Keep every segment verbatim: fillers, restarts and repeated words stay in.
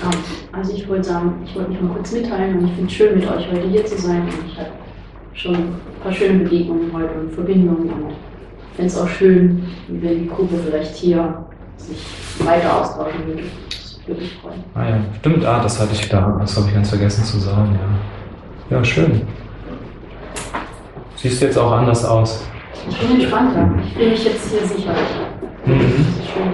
Also ich wollte sagen, ich wollte mich mal kurz mitteilen und ich finde es schön, mit euch heute hier zu sein und ich habe schon ein paar schöne Begegnungen heute und Verbindungen und ich finde es auch schön, wenn die Gruppe vielleicht hier sich weiter austauschen würde. Das würde mich freuen. Ah ja, stimmt, ah, das hatte ich da, das habe ich ganz vergessen zu sagen, ja. Ja, schön. Siehst du jetzt auch anders aus? Ich bin entspannter, ich fühle mich jetzt hier sicher. Mhm. Das ist schön.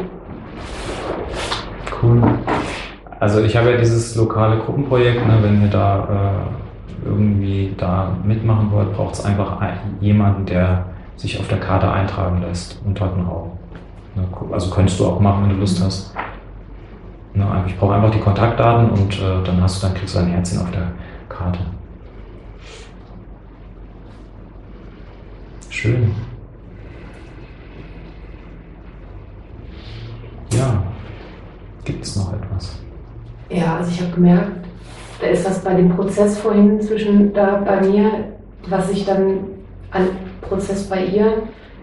Cool. Also ich habe ja dieses lokale Gruppenprojekt, ne, wenn ihr da äh, irgendwie da mitmachen wollt, braucht es einfach ein, jemanden, der sich auf der Karte eintragen lässt und hat einen Raum. Ne, also könntest du auch machen, wenn du Lust hast. Ne, ich brauche einfach die Kontaktdaten und äh, dann hast du, dann kriegst du ein Herzchen auf der Karte. Schön. Ja. Gibt es noch etwas? Ja, also ich habe gemerkt, da ist was bei dem Prozess vorhin zwischen da bei mir, was ich dann an Prozess bei ihr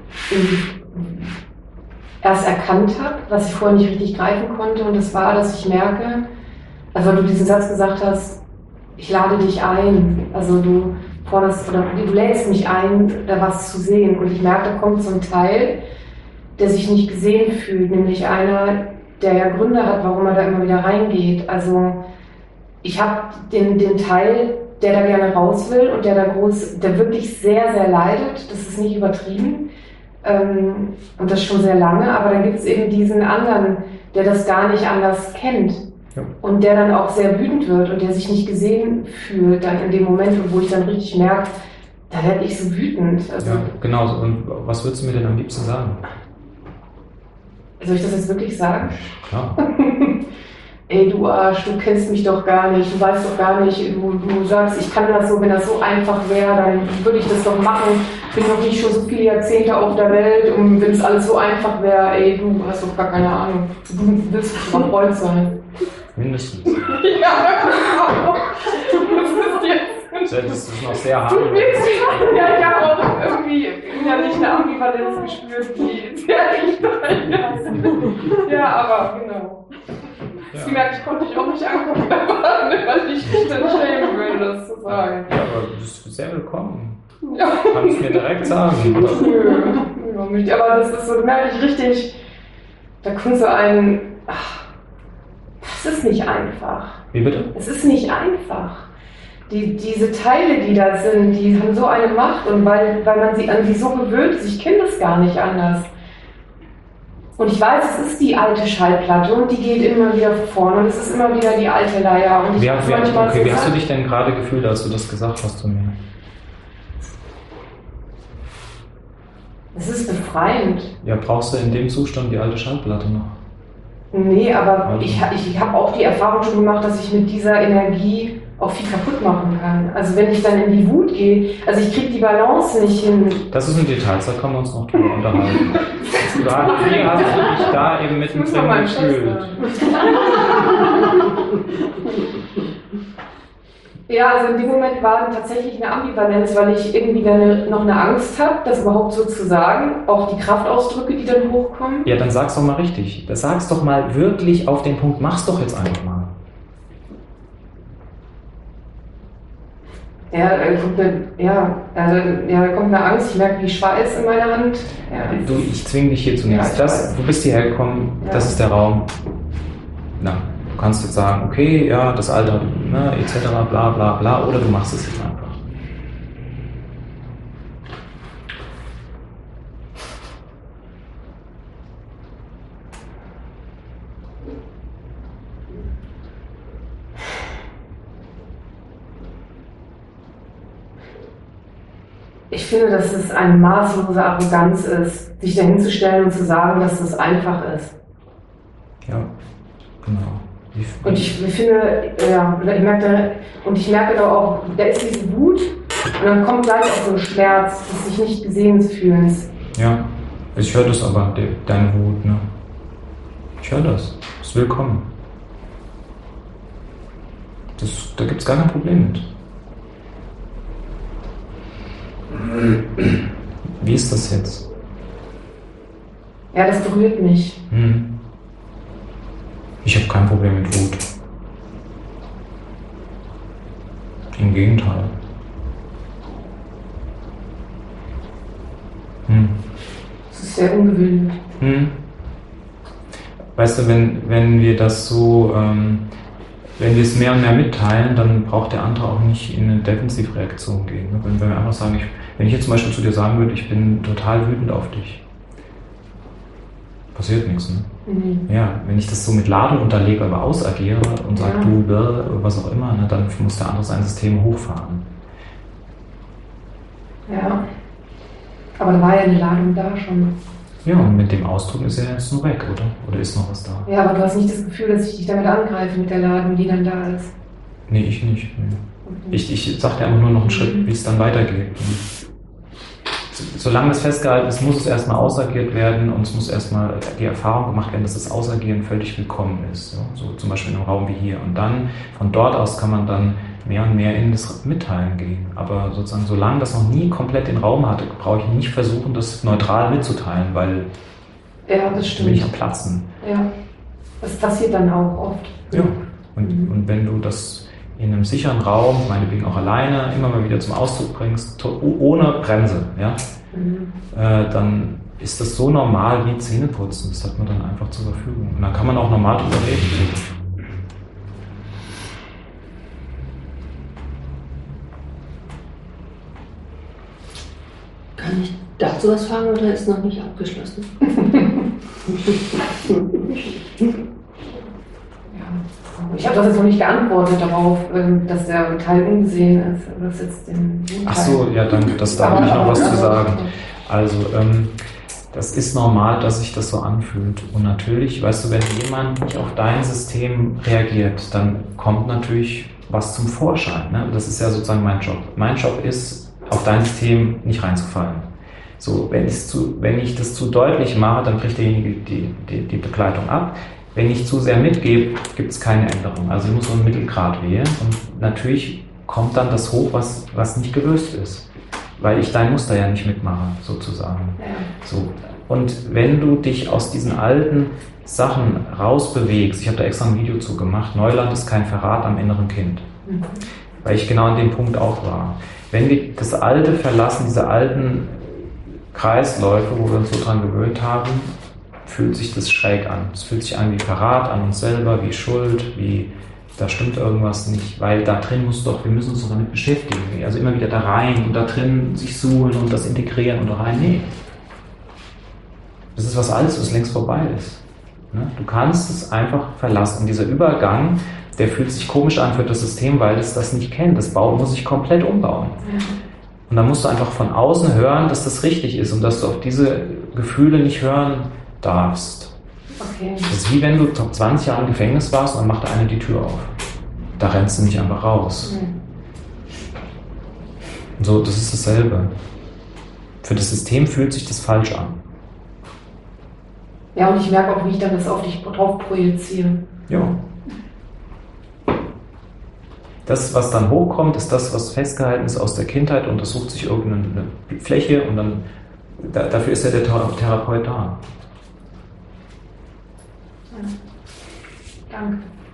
erst erkannt habe, was ich vorher nicht richtig greifen konnte. Und das war, dass ich merke, also weil du diesen Satz gesagt hast, ich lade dich ein, also du forderst oder du lädst mich ein, da was zu sehen. Und ich merke, da kommt so ein Teil, der sich nicht gesehen fühlt, nämlich einer, der ja Gründe hat, warum er da immer wieder reingeht. Also ich habe den, den Teil, der da gerne raus will und der da groß, der wirklich sehr, sehr leidet, das ist nicht übertrieben ähm, und das schon sehr lange, aber dann gibt es eben diesen anderen, der das gar nicht anders kennt ja. Und der dann auch sehr wütend wird und der sich nicht gesehen fühlt dann in dem Moment, wo ich dann richtig merke, da werde ich so wütend. Also, ja, genau. Und was würdest du mir denn am liebsten sagen? Soll ich das jetzt wirklich sagen? Klar. Ey, du Arsch, du kennst mich doch gar nicht, du weißt doch gar nicht, du, du sagst, ich kann das so, wenn das so einfach wäre, dann würde ich das doch machen. Ich bin noch nicht schon so viele Jahrzehnte auf der Welt und wenn es alles so einfach wäre, ey, du hast doch gar keine Ahnung. Du willst doch mal Freund sein. Mindestens. Ja, du musst es jetzt. Das ist noch sehr hart. Ja, ich habe auch irgendwie innerlich eine Ambivalenz gespürt, die sehr nicht Ja, aber genau. Ja. Sie merkt, ich konnte dich auch nicht angucken, weil ich mich dann schämen würde, das zu sagen. Ja, aber du bist sehr willkommen. Ja. Kannst du mir direkt sagen. Nö, aber das ist so, merke ich richtig, da kommt so ein, ach, das ist nicht einfach. Wie bitte? Es ist nicht einfach. Die, diese Teile, die da sind, die haben so eine Macht und weil, weil man sie an sie so gewöhnt ist, ich kenne das gar nicht anders. Und ich weiß, es ist die alte Schallplatte und die geht immer wieder vorne und es ist immer wieder die alte Leier. Und ich wie, wie, okay, so wie hast du dich denn gerade gefühlt, als du das gesagt hast zu mir? Es ist befreiend. Ja, brauchst du in dem Zustand die alte Schallplatte noch? Nee, aber also. ich, ich habe auch die Erfahrung schon gemacht, dass ich mit dieser Energie auch viel kaputt machen kann. Also wenn ich dann in die Wut gehe, also ich kriege die Balance nicht hin. Das ist ein Detail, da können wir uns noch drüber unterhalten. Du hast, wie hast du dich da eben mittendrin gefühlt? Ja, also in dem Moment war tatsächlich eine Ambivalenz, weil ich irgendwie dann noch eine Angst habe, das überhaupt so zu sagen. Auch die Kraftausdrücke, die dann hochkommen. Ja, dann sag's doch mal richtig. Das sag's doch mal wirklich auf den Punkt. Mach's doch jetzt einfach mal. Ja, da kommt eine, ja, also, ja, da kommt eine Angst, ich merke wie Schweiß in meiner Hand. Ja, du, ich zwinge dich hier zu nichts. Ja, das, du bist hierher gekommen, ja. Das ist der Raum. Na, du kannst jetzt sagen, okay, ja, das Alter, ne, et cetera, bla bla bla, oder du machst es jetzt einfach. Ich finde, dass es eine maßlose Arroganz ist, sich dahin zu stellen und zu sagen, dass es einfach ist. Ja, genau. Ich und ich, ich finde, ja, ich merke da, und ich merke da auch, da ist diese Wut und dann kommt gleich auch so ein Schmerz des sich nicht gesehen fühlens. Ja, ich höre das aber, de, deine Wut, ne? Ich höre das. Das ist willkommen. Das, da gibt es gar kein Problem mit. Wie ist das jetzt? Ja, das berührt mich. Hm. Ich habe kein Problem mit Wut. Im Gegenteil. Hm. Das ist sehr ungewöhnlich. Hm. Weißt du, wenn, wenn wir das so, ähm, wenn wir es mehr und mehr mitteilen, dann braucht der andere auch nicht in eine Defensivreaktion gehen. Ne? Wenn, wenn wir einfach sagen, ich, wenn ich jetzt zum Beispiel zu dir sagen würde, ich bin total wütend auf dich, passiert nichts. Ne? Mhm. Ja, wenn ich das so mit Ladung unterlege, aber ausagiere und sage, Ja. du, bäh, was auch immer, ne, dann muss der andere sein System hochfahren. Ja. Aber da war ja eine Ladung da schon. Ja, und mit dem Ausdruck ist er jetzt nur weg, oder? Oder ist noch was da? Ja, aber du hast nicht das Gefühl, dass ich dich damit angreife mit der Ladung, die dann da ist. Nee, ich nicht. Nee. Okay. Ich, ich sag dir einfach nur noch einen Schritt, wie es dann weitergeht. Solange das festgehalten ist, muss es erstmal ausagiert werden und es muss erstmal die Erfahrung gemacht werden, dass das Ausagieren völlig willkommen ist. So, so zum Beispiel in einem Raum wie hier. Und dann, von dort aus kann man dann mehr und mehr in das Mitteilen gehen. Aber sozusagen, solange das noch nie komplett den Raum hatte, brauche ich nicht versuchen, das neutral mitzuteilen, weil Ja, das dann stimmt. will ich am Platzen. Ja. Das passiert dann auch oft. Ja. Und, Mhm. und wenn du das in einem sicheren Raum, meinetwegen auch alleine, immer mal wieder zum Ausdruck bringst, to- ohne Bremse, ja, Mhm. äh, dann ist das so normal wie Zähneputzen. Das hat man dann einfach zur Verfügung. Und dann kann man auch normal drüber reden. Kann ich dazu was fragen oder ist noch nicht abgeschlossen? Ich habe das jetzt noch nicht geantwortet darauf, ähm, dass der Teil ungesehen ist. Das jetzt den Ach so, ja, dann, das, da will ich noch was zu sagen. Also, ähm, das ist normal, dass sich das so anfühlt. Und natürlich, weißt du, wenn jemand nicht auf dein System reagiert, dann kommt natürlich was zum Vorschein. Ne? Das ist ja sozusagen mein Job. Mein Job ist, auf dein System nicht reinzufallen. So, wenn, ich's zu, wenn ich das zu deutlich mache, dann bricht derjenige die, die, die Begleitung ab. Wenn ich zu sehr mitgebe, gibt es keine Änderung. Also ich muss so einen Mittelgrad wählen. Und natürlich kommt dann das hoch, was, was nicht gelöst ist. Weil ich dein Muster ja nicht mitmache, sozusagen. Ja. So. Und wenn du dich aus diesen alten Sachen rausbewegst, ich habe da extra ein Video zu gemacht, Neuland ist kein Verrat am inneren Kind. Mhm. Weil ich genau an dem Punkt auch war. Wenn wir das Alte verlassen, diese alten Kreisläufe, wo wir uns so dran gewöhnt haben, fühlt sich das schräg an. Es fühlt sich an wie Verrat an uns selber, wie Schuld, wie da stimmt irgendwas nicht, weil da drin muss doch, wir müssen uns doch damit beschäftigen. Also immer wieder da rein und da drin sich suhlen und das integrieren und da rein. Nee. Das ist was Altes, was längst vorbei ist. Ne? Du kannst es einfach verlassen. Und dieser Übergang, der fühlt sich komisch an für das System, weil es das nicht kennt. Das Bauen muss sich komplett umbauen. Ja. Und dann musst du einfach von außen hören, dass das richtig ist und dass du auf diese Gefühle nicht hören darfst. Okay. Das ist wie wenn du zwanzig Jahre im Gefängnis warst und dann macht der eine die Tür auf. Da rennst du nicht einfach raus. Mhm. Und so, das ist dasselbe. Für das System fühlt sich das falsch an. Ja, und ich merke auch, wie ich dann das auf dich drauf projiziere. Ja. Das, was dann hochkommt, ist das, was festgehalten ist aus der Kindheit und das sucht sich irgendeine Fläche und dann da, dafür ist ja der Therapeut da. Ja. Danke.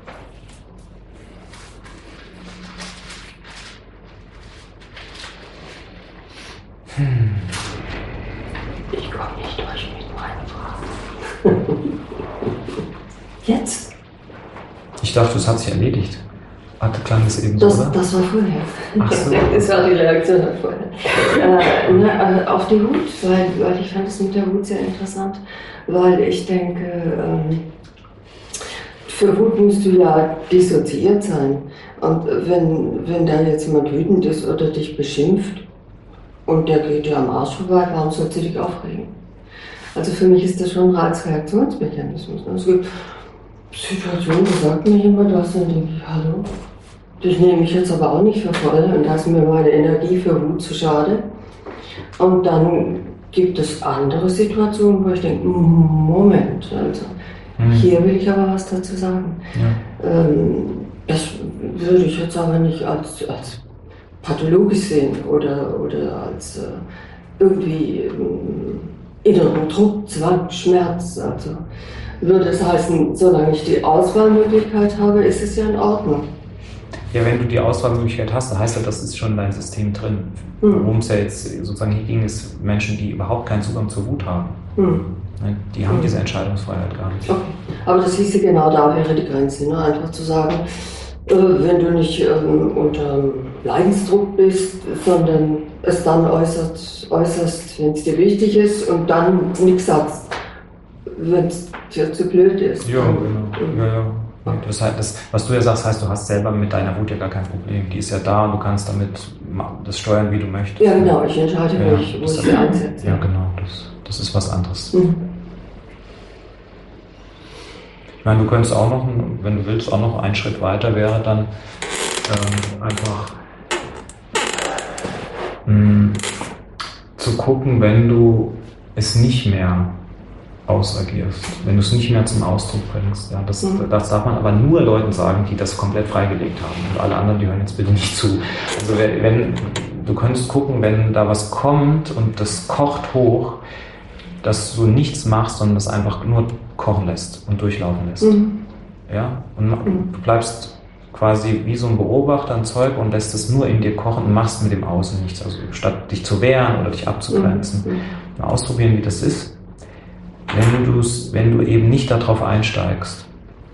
Hm. Ich komme nicht durch mit meinen Fragen. Jetzt? Ich dachte, das hat sich erledigt. Hatte klang das eben so, Das, oder? das war vorher. Ach so. Das war die Reaktion vorher. äh, ne, äh, auf die Wut, weil, weil ich fand es mit der Wut sehr interessant, weil ich denke, ähm, für Wut musst du ja dissoziiert sein. Und wenn, wenn da jetzt jemand wütend ist oder dich beschimpft und der geht dir am Arsch vorbei, warum sollst du dich aufregen? Also für mich ist das schon ein Reizreaktionsmechanismus. Es gibt Situationen, da sagt mir jemand das, dann denke ich, hallo, das nehme ich jetzt aber auch nicht für voll und da ist mir meine Energie für Wut zu schade. Und dann gibt es andere Situationen, wo ich denke, Moment, also Hm. hier will ich aber was dazu sagen. Ja. Ähm, das würde ich jetzt aber nicht als, als pathologisch sehen oder, oder als äh, irgendwie ähm, inneren Druck, Zwang, Schmerz. Also würde es heißen, solange ich die Auswahlmöglichkeit habe, ist es ja in Ordnung. Ja, wenn du die Auswahlmöglichkeit hast, dann heißt ja, das ist schon in deinem System drin. Mhm. Worum es ja jetzt sozusagen hier ging, ist Menschen, die überhaupt keinen Zugang zur Wut haben. Mhm. Die haben Mhm. diese Entscheidungsfreiheit gar nicht. Okay. Aber das hieße genau, da wäre die Grenze, ne? Einfach zu sagen, äh, wenn du nicht ähm, unter Leidensdruck bist, sondern es dann äußert, äußerst, wenn es dir wichtig ist und dann nichts sagst, wenn es dir zu blöd ist. Ja, genau. Ja, ja. Das heißt, das, was du ja sagst, heißt, du hast selber mit deiner Wut ja gar kein Problem. Die ist ja da und du kannst damit das steuern, wie du möchtest. Ja, genau. Ich entscheide, ja, wo ich, wo ich sie einsetze. Ja, genau. Das, das ist was anderes. Mhm. Ich meine, du könntest auch noch, wenn du willst, auch noch einen Schritt weiter wäre dann ähm, einfach mh, zu gucken, wenn du es nicht mehr ausagierst, wenn du es nicht mehr zum Ausdruck bringst. Ja, das, mhm. das darf man aber nur Leuten sagen, die das komplett freigelegt haben. Und alle anderen, die hören jetzt bitte nicht zu. Also wenn, wenn du könntest gucken, wenn da was kommt und das kocht hoch, dass du nichts machst, sondern das einfach nur kochen lässt und durchlaufen lässt. Mhm. Ja? Und mhm. du bleibst quasi wie so ein Beobachter, ein Zeug und lässt es nur in dir kochen und machst mit dem Außen nichts. Also statt dich zu wehren oder dich abzugrenzen, mhm. mal ausprobieren, wie das ist. Wenn, du's, wenn du eben nicht darauf einsteigst.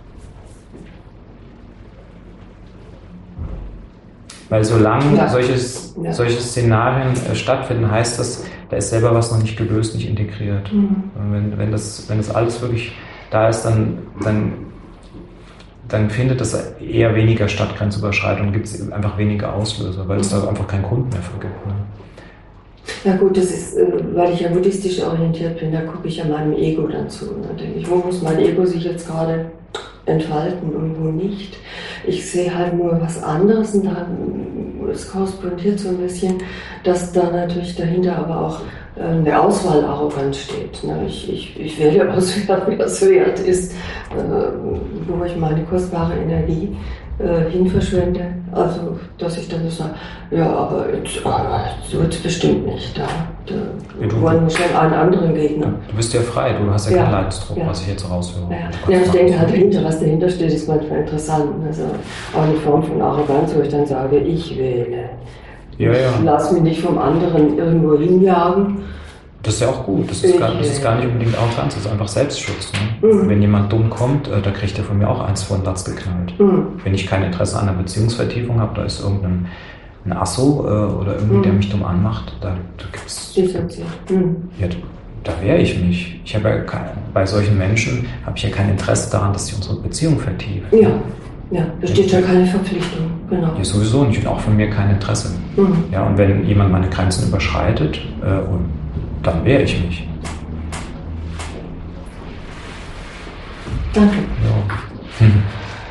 Weil solange ja. solches, ja. solche Szenarien äh, stattfinden, heißt das, da ist selber was noch nicht gelöst, nicht integriert. Mhm. Wenn, wenn, das, wenn das alles wirklich da ist, dann, dann, dann findet das eher weniger statt, Grenzüberschreitung, gibt es einfach weniger Auslöser, weil mhm. es da einfach keinen Grund mehr für gibt. Ne? Ja gut, das ist, weil ich ja buddhistisch orientiert bin, da gucke ich ja meinem Ego dann zu. Da denke ich, wo muss mein Ego sich jetzt gerade entfalten und wo nicht. Ich sehe halt nur was anderes und dann, es korrespondiert so ein bisschen, dass da natürlich dahinter aber auch eine Auswahlarroganz steht. Ich, ich, ich wähle aus, wie das wert ist, wo ich meine kostbare Energie hin verschwende, also dass ich dann so sage, ja, aber jetzt, so wird es bestimmt nicht. Da, da ja, du, wollen wir schon einen anderen Gegner. Du bist ja frei, du hast ja, ja keinen Leidensdruck, ja. was ich jetzt raushöre. Ja, ja ich denke halt dahinter, was dahinter steht, ist manchmal interessant. Also auch eine Form von Arroganz, wo ich dann sage, ich wähle. Ja, ja. Ich lasse mich nicht vom anderen irgendwo hinjagen. Das ist ja auch gut, das ist, gar, das ist gar nicht unbedingt Arroganz, das ist einfach Selbstschutz. Ne? Mhm. Wenn jemand dumm kommt, äh, da kriegt er von mir auch eins vor den Latz geknallt. Mhm. Wenn ich kein Interesse an einer Beziehungsvertiefung habe, da ist irgendein ein Asso äh, oder irgendwie, mhm. der mich dumm anmacht, da, da gibt's... Mhm. Ja, da wehre ich mich. Ich habe ja kein, bei solchen Menschen habe ich ja kein Interesse daran, dass sie unsere Beziehung vertiefen. Ja, ja, besteht ja keine Verpflichtung, genau. Ja, sowieso nicht und auch von mir kein Interesse. Mhm. Ja, und wenn jemand meine Grenzen überschreitet äh, und dann wehre ich mich. Danke. Ja. Hm.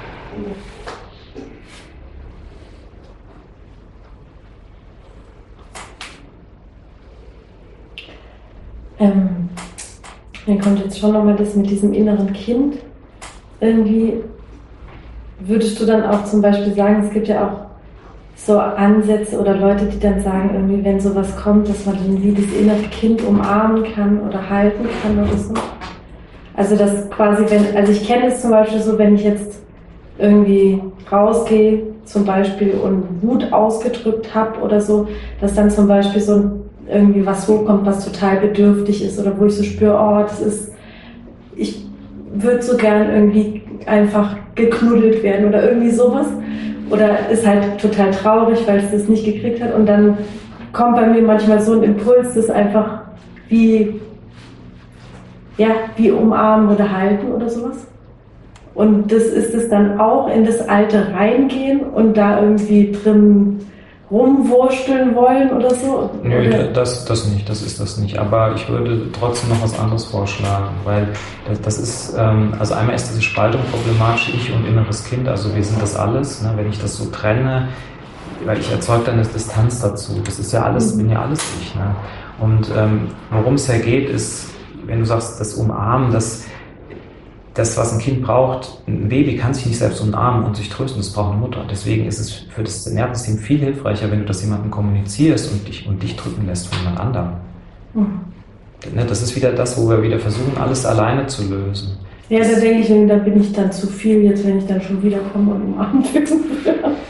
Ähm, dann kommt jetzt schon nochmal das mit diesem inneren Kind. Irgendwie würdest du dann auch zum Beispiel sagen, es gibt ja auch so Ansätze oder Leute, die dann sagen, irgendwie, wenn sowas kommt, dass man irgendwie das innere Kind umarmen kann oder halten kann oder so. Also das quasi, wenn, also ich kenne es zum Beispiel so, wenn ich jetzt irgendwie rausgehe zum Beispiel und Wut ausgedrückt habe oder so, dass dann zum Beispiel so irgendwie was hochkommt, was total bedürftig ist oder wo ich so spüre, oh, das ist, ich würde so gern irgendwie einfach geknuddelt werden oder irgendwie sowas. Oder ist halt total traurig, weil es das nicht gekriegt hat. Und dann kommt bei mir manchmal so ein Impuls, das einfach wie, ja, wie umarmen oder halten oder sowas. Und das ist es dann auch in das Alte reingehen und da irgendwie drin rumwursteln wollen oder so? Nö, oder? das, das nicht, das ist das nicht. Aber ich würde trotzdem noch was anderes vorschlagen, weil das, das ist, ähm, also einmal ist diese Spaltung problematisch, ich und inneres Kind, also wir sind das alles, ne? Wenn ich das so trenne, weil ich erzeuge dann eine Distanz dazu, das ist ja alles, bin ja alles ich. Ne? Und ähm, worum es ja geht, ist, wenn du sagst, das Umarmen, das Das, was ein Kind braucht, ein Baby kann sich nicht selbst umarmen und sich trösten, das braucht eine Mutter. Deswegen ist es für das Nervensystem viel hilfreicher, wenn du das jemandem kommunizierst und dich, und dich drücken lässt von jemand anderem. Mhm. Das ist wieder das, wo wir wieder versuchen, alles alleine zu lösen. Ja, da denke ich, da bin ich dann zu viel, jetzt wenn ich dann schon wieder komme und umarmt werde.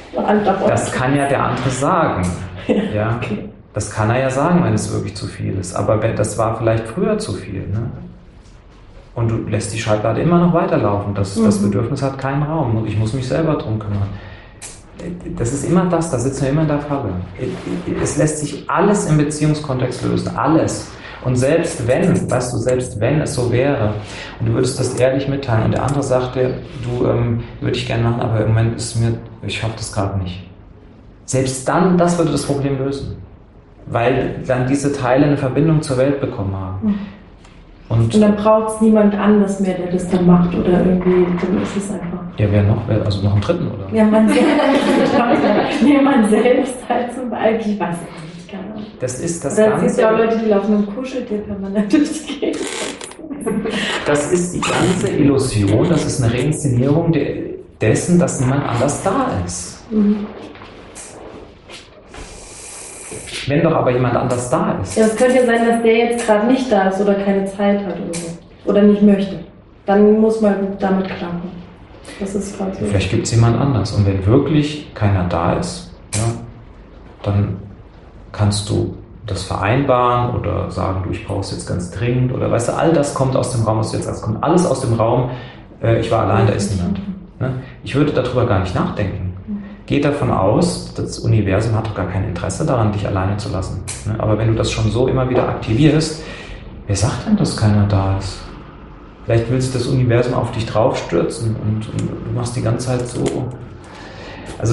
Das kann ja der andere sagen. Ja, okay. Das kann er ja sagen, wenn es wirklich zu viel ist. Aber wenn, das war vielleicht früher zu viel. Ne? Und du lässt die Schallplatte immer noch weiterlaufen. Das, mhm. das Bedürfnis hat keinen Raum. Ich muss mich selber drum kümmern. Das ist immer das, da sitzen wir immer in der Falle. Es lässt sich alles im Beziehungskontext lösen. Alles. Und selbst wenn, weißt du, selbst wenn es so wäre und du würdest das ehrlich mitteilen und der andere sagt dir, du, ähm, würde ich gerne machen, aber im Moment ist mir, ich schaffe das gerade nicht. Selbst dann, das würde das Problem lösen. Weil dann diese Teile eine Verbindung zur Welt bekommen haben. Und, und dann braucht es niemand anders mehr, der das dann macht oder irgendwie, dann ist es einfach. Ja, wer noch? Also noch einen dritten, oder? Ja, man selbst. Nee, man selbst halt zum Beispiel, ich weiß nicht, keine Ahnung. Das ist das Ganze. Ganze. Es gibt ja auch Leute, die laufen im Kuscheltier permanent durch die Gegend. Das ist die ganze Illusion, das ist eine Reinszenierung de- dessen, dass niemand anders da ist. Mhm. Wenn doch aber jemand anders da ist. Ja, es könnte ja sein, dass der jetzt gerade nicht da ist oder keine Zeit hat oder so. Oder nicht möchte. Dann muss man damit klarkommen. Das ist gerade so. Vielleicht gibt es jemand anders. Und wenn wirklich keiner da ist, ja, dann kannst du das vereinbaren oder sagen, du, ich brauche es jetzt ganz dringend. Oder weißt du, all das kommt aus dem Raum, was du jetzt sagst, kommt alles aus dem Raum, äh, ich war allein, da ist niemand. Ne? Ich würde darüber gar nicht nachdenken. Geht davon aus, das Universum hat doch gar kein Interesse daran, dich alleine zu lassen. Aber wenn du das schon so immer wieder aktivierst, wer sagt denn, dass keiner da ist? Vielleicht willst du das Universum auf dich draufstürzen und, und du machst die ganze Zeit so. Also,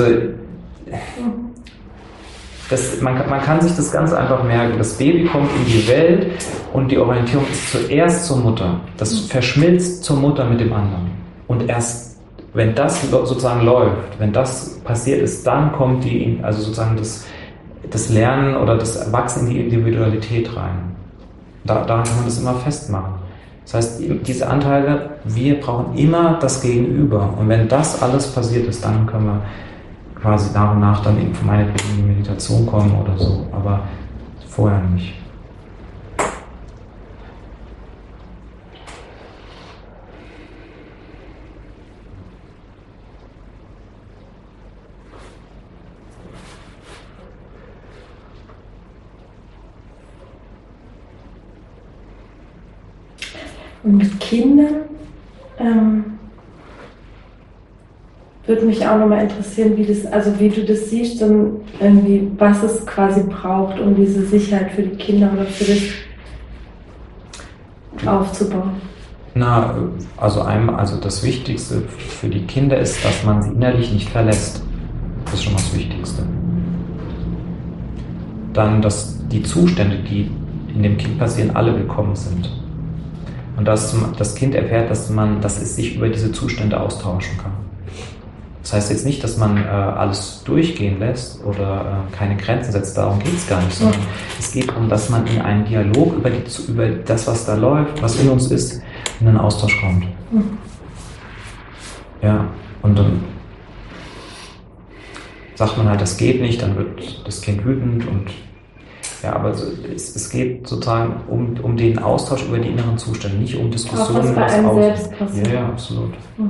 das, man, man kann sich das ganz einfach merken. Das Baby kommt in die Welt und die Orientierung ist zuerst zur Mutter. Das verschmilzt zur Mutter mit dem anderen. Und erst wenn das sozusagen läuft, wenn das passiert ist, dann kommt die, also sozusagen das, das Lernen oder das Wachsen in die Individualität rein. Da, daran kann man das immer festmachen. Das heißt, diese Anteile, wir brauchen immer das Gegenüber. Und wenn das alles passiert ist, dann können wir quasi nach und nach dann in meinetwegen in die Meditation kommen oder so. Aber vorher nicht. Und mit Kindern ähm, würde mich auch nochmal interessieren, wie das, also wie du das siehst und irgendwie, was es quasi braucht, um diese Sicherheit für die Kinder oder für das aufzubauen. Na, also einmal, also das Wichtigste für die Kinder ist, dass man sie innerlich nicht verlässt. Das ist schon mal das Wichtigste. Dann, dass die Zustände, die in dem Kind passieren, alle willkommen sind. Und dass das Kind erfährt, dass man, dass es sich über diese Zustände austauschen kann. Das heißt jetzt nicht, dass man äh, alles durchgehen lässt oder äh, keine Grenzen setzt, darum geht es gar nicht, sondern ja. Es geht darum, dass man in einen Dialog über, die, über das, was da läuft, was in uns ist, in einen Austausch kommt. Mhm. Ja, und dann sagt man halt, das geht nicht, dann wird das Kind wütend und ja, aber es, es geht sozusagen um, um den Austausch über die inneren Zustände, nicht um Diskussionen. Auch was bei was einem außen. selbst passiert. Ja, ja, absolut. Mhm.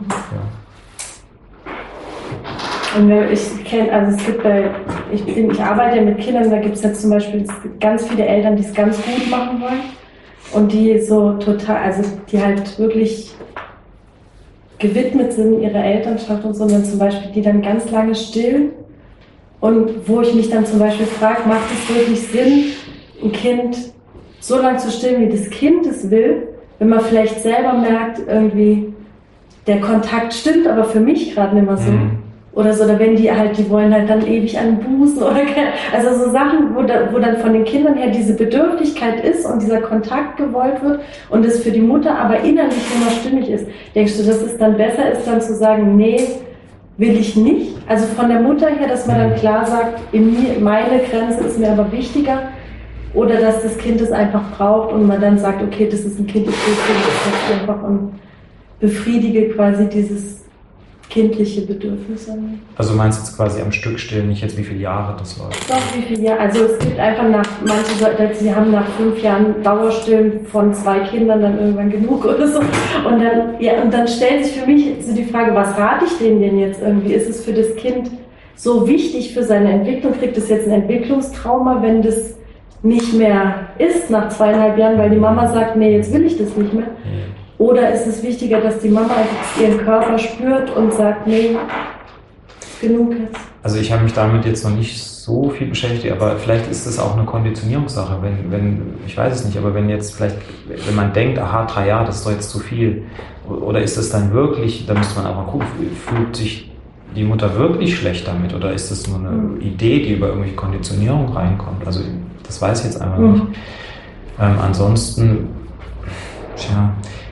Ja. Und ich kenne, also es gibt bei, ich, bin, ich arbeite ja mit Kindern, da gibt es jetzt zum Beispiel ganz viele Eltern, die es ganz gut machen wollen und die so total, also die halt wirklich gewidmet sind ihrer Elternschaft und so, und dann zum Beispiel die dann ganz lange stillen. Und wo ich mich dann zum Beispiel frage, macht es wirklich Sinn, ein Kind so lange zu stillen, wie das Kind es will, wenn man vielleicht selber merkt, irgendwie der Kontakt stimmt, aber für mich gerade nicht mehr so. Mhm. Oder so, oder wenn die halt, die wollen halt dann ewig an den Busen oder also so Sachen, wo, da, wo dann von den Kindern her diese Bedürftigkeit ist und dieser Kontakt gewollt wird und es für die Mutter aber innerlich immer stimmig ist. Denkst du, dass es dann besser ist, dann zu sagen, nee, will ich nicht? Also von der Mutter her, dass man dann klar sagt, in mir, meine Grenze ist mir aber wichtiger, oder dass das Kind es einfach braucht und man dann sagt, okay, das ist ein Kind, ich will es einfach und befriedige quasi dieses kindliche Bedürfnis an mir. Also meinst du jetzt quasi am Stück stillen, nicht jetzt wie viele Jahre das läuft? Doch, wie viele Jahre. Also es gibt einfach nach, manche, sie haben nach fünf Jahren Dauerstillen von zwei Kindern dann irgendwann genug oder so. Und dann, ja, und dann stellt sich für mich so die Frage, was rate ich denen denn jetzt irgendwie? Ist es für das Kind so wichtig für seine Entwicklung? Kriegt es jetzt ein Entwicklungstrauma, wenn das nicht mehr ist nach zweieinhalb Jahren, weil die Mama sagt, nee, jetzt will ich das nicht mehr? Oder ist es wichtiger, dass die Mama einfach ihren Körper spürt und sagt, nee, genug jetzt? Also ich habe mich damit jetzt noch nicht so viel beschäftigt, aber vielleicht ist es auch eine Konditionierungssache, wenn, wenn, ich weiß es nicht, aber wenn jetzt vielleicht, wenn man denkt, aha, drei Jahre, das ist doch jetzt zu viel, oder ist es dann wirklich, da müsste man auch mal gucken, fühlt sich die Mutter wirklich schlecht damit, oder ist das nur eine mhm. Idee, die über irgendwelche Konditionierung reinkommt? Also das weiß ich jetzt einfach mhm. nicht. Ähm, ansonsten, tja,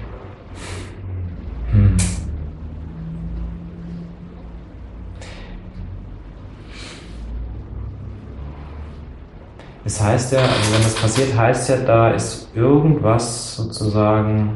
hm. Es heißt ja, also wenn das passiert, heißt ja, da ist irgendwas sozusagen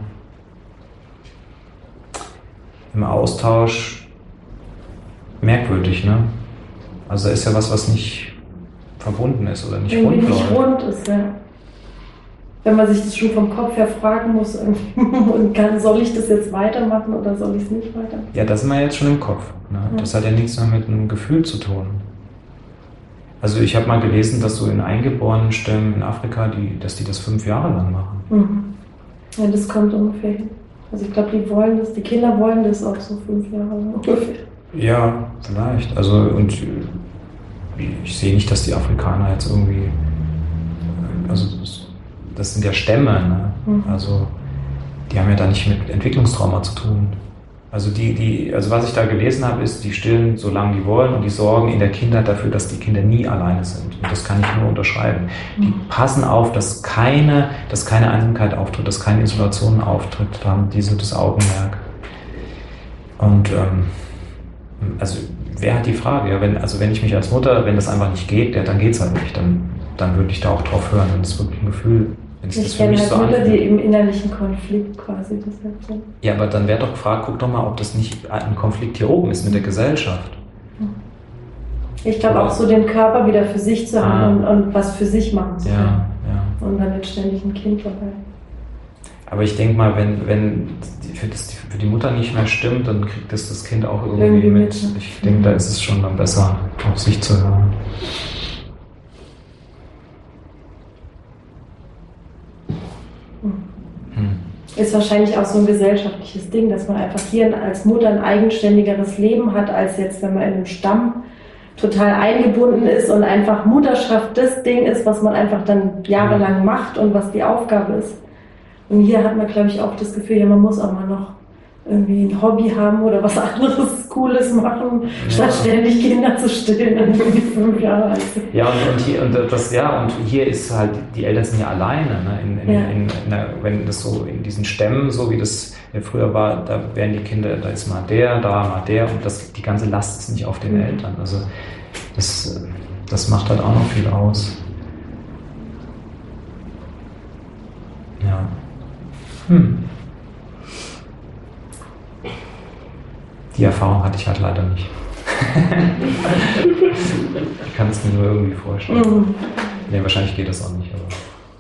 im Austausch merkwürdig, ne? Also da ist ja was, was nicht verbunden ist oder nicht Irgendwie rund nicht läuft. rund ist, ja. Wenn man sich das schon vom Kopf her fragen muss und kann, soll ich das jetzt weitermachen oder soll ich es nicht weitermachen? Ja, das sind wir jetzt schon im Kopf. Ne? Ja. Das hat ja nichts mehr mit einem Gefühl zu tun. Also ich habe mal gelesen, dass so in eingeborenen Stämmen in Afrika, die, dass die das fünf Jahre lang machen. Mhm. Ja, das kommt ungefähr hin. Also ich glaube, die wollen das, die Kinder wollen das auch so fünf Jahre lang ungefähr. Ja, vielleicht. Also und ich sehe nicht, dass die Afrikaner jetzt irgendwie, also das, das sind ja Stämme, ne? Mhm. Also die haben ja da nicht mit Entwicklungstrauma zu tun. Also die, die, also was ich da gelesen habe, ist, die stillen, solange die wollen, und die sorgen in der Kindheit dafür, dass die Kinder nie alleine sind. Und das kann ich nur unterschreiben. Mhm. Die passen auf, dass keine, dass keine Einsamkeit auftritt, dass keine Isolation auftritt. Da haben die so das Augenmerk. Und ähm, also wer hat die Frage? Ja, wenn, also wenn ich mich als Mutter, wenn das einfach nicht geht, ja, dann geht's halt nicht. Dann, dann würde ich da auch drauf hören, wenn es wirklich ein Gefühl. Ich kenne halt so Mütter, die im innerlichen Konflikt quasi deshalb sind. Ja, aber dann wäre doch gefragt, guck doch mal, ob das nicht ein Konflikt hier oben ist mit der Gesellschaft. Ich glaube auch so den Körper wieder für sich zu haben ah. und, und was für sich machen zu können. Ja, ja. Und dann nicht ständig ein Kind dabei. Aber ich denke mal, wenn, wenn die, für, das, für die Mutter nicht mehr stimmt, dann kriegt das das Kind auch irgendwie, irgendwie mit. mit. Ich denke, da ist es schon dann besser, auf sich zu hören. Ist wahrscheinlich auch so ein gesellschaftliches Ding, dass man einfach hier als Mutter ein eigenständigeres Leben hat, als jetzt, wenn man in einem Stamm total eingebunden ist und einfach Mutterschaft das Ding ist, was man einfach dann jahrelang macht und was die Aufgabe ist. Und hier hat man, glaube ich, auch das Gefühl, ja, man muss auch mal noch irgendwie ein Hobby haben oder was anderes Cooles machen, ja. statt ständig Kinder zu stillen, wenn die fünf Jahre alt sind. Ja, und, und, hier, und das, ja, und hier ist halt, die Eltern sind ja alleine, ne? in, in, ja. in, in der, wenn das so in diesen Stämmen, so wie das früher war, da werden die Kinder, da ist mal der, da mal der, und das, die ganze Last ist nicht auf den mhm. Eltern. Also das, das macht halt auch noch viel aus. Ja. Hm. Die Erfahrung hatte ich halt leider nicht. Ich kann es mir nur irgendwie vorstellen. Mhm. Nee, wahrscheinlich geht das auch nicht. Aber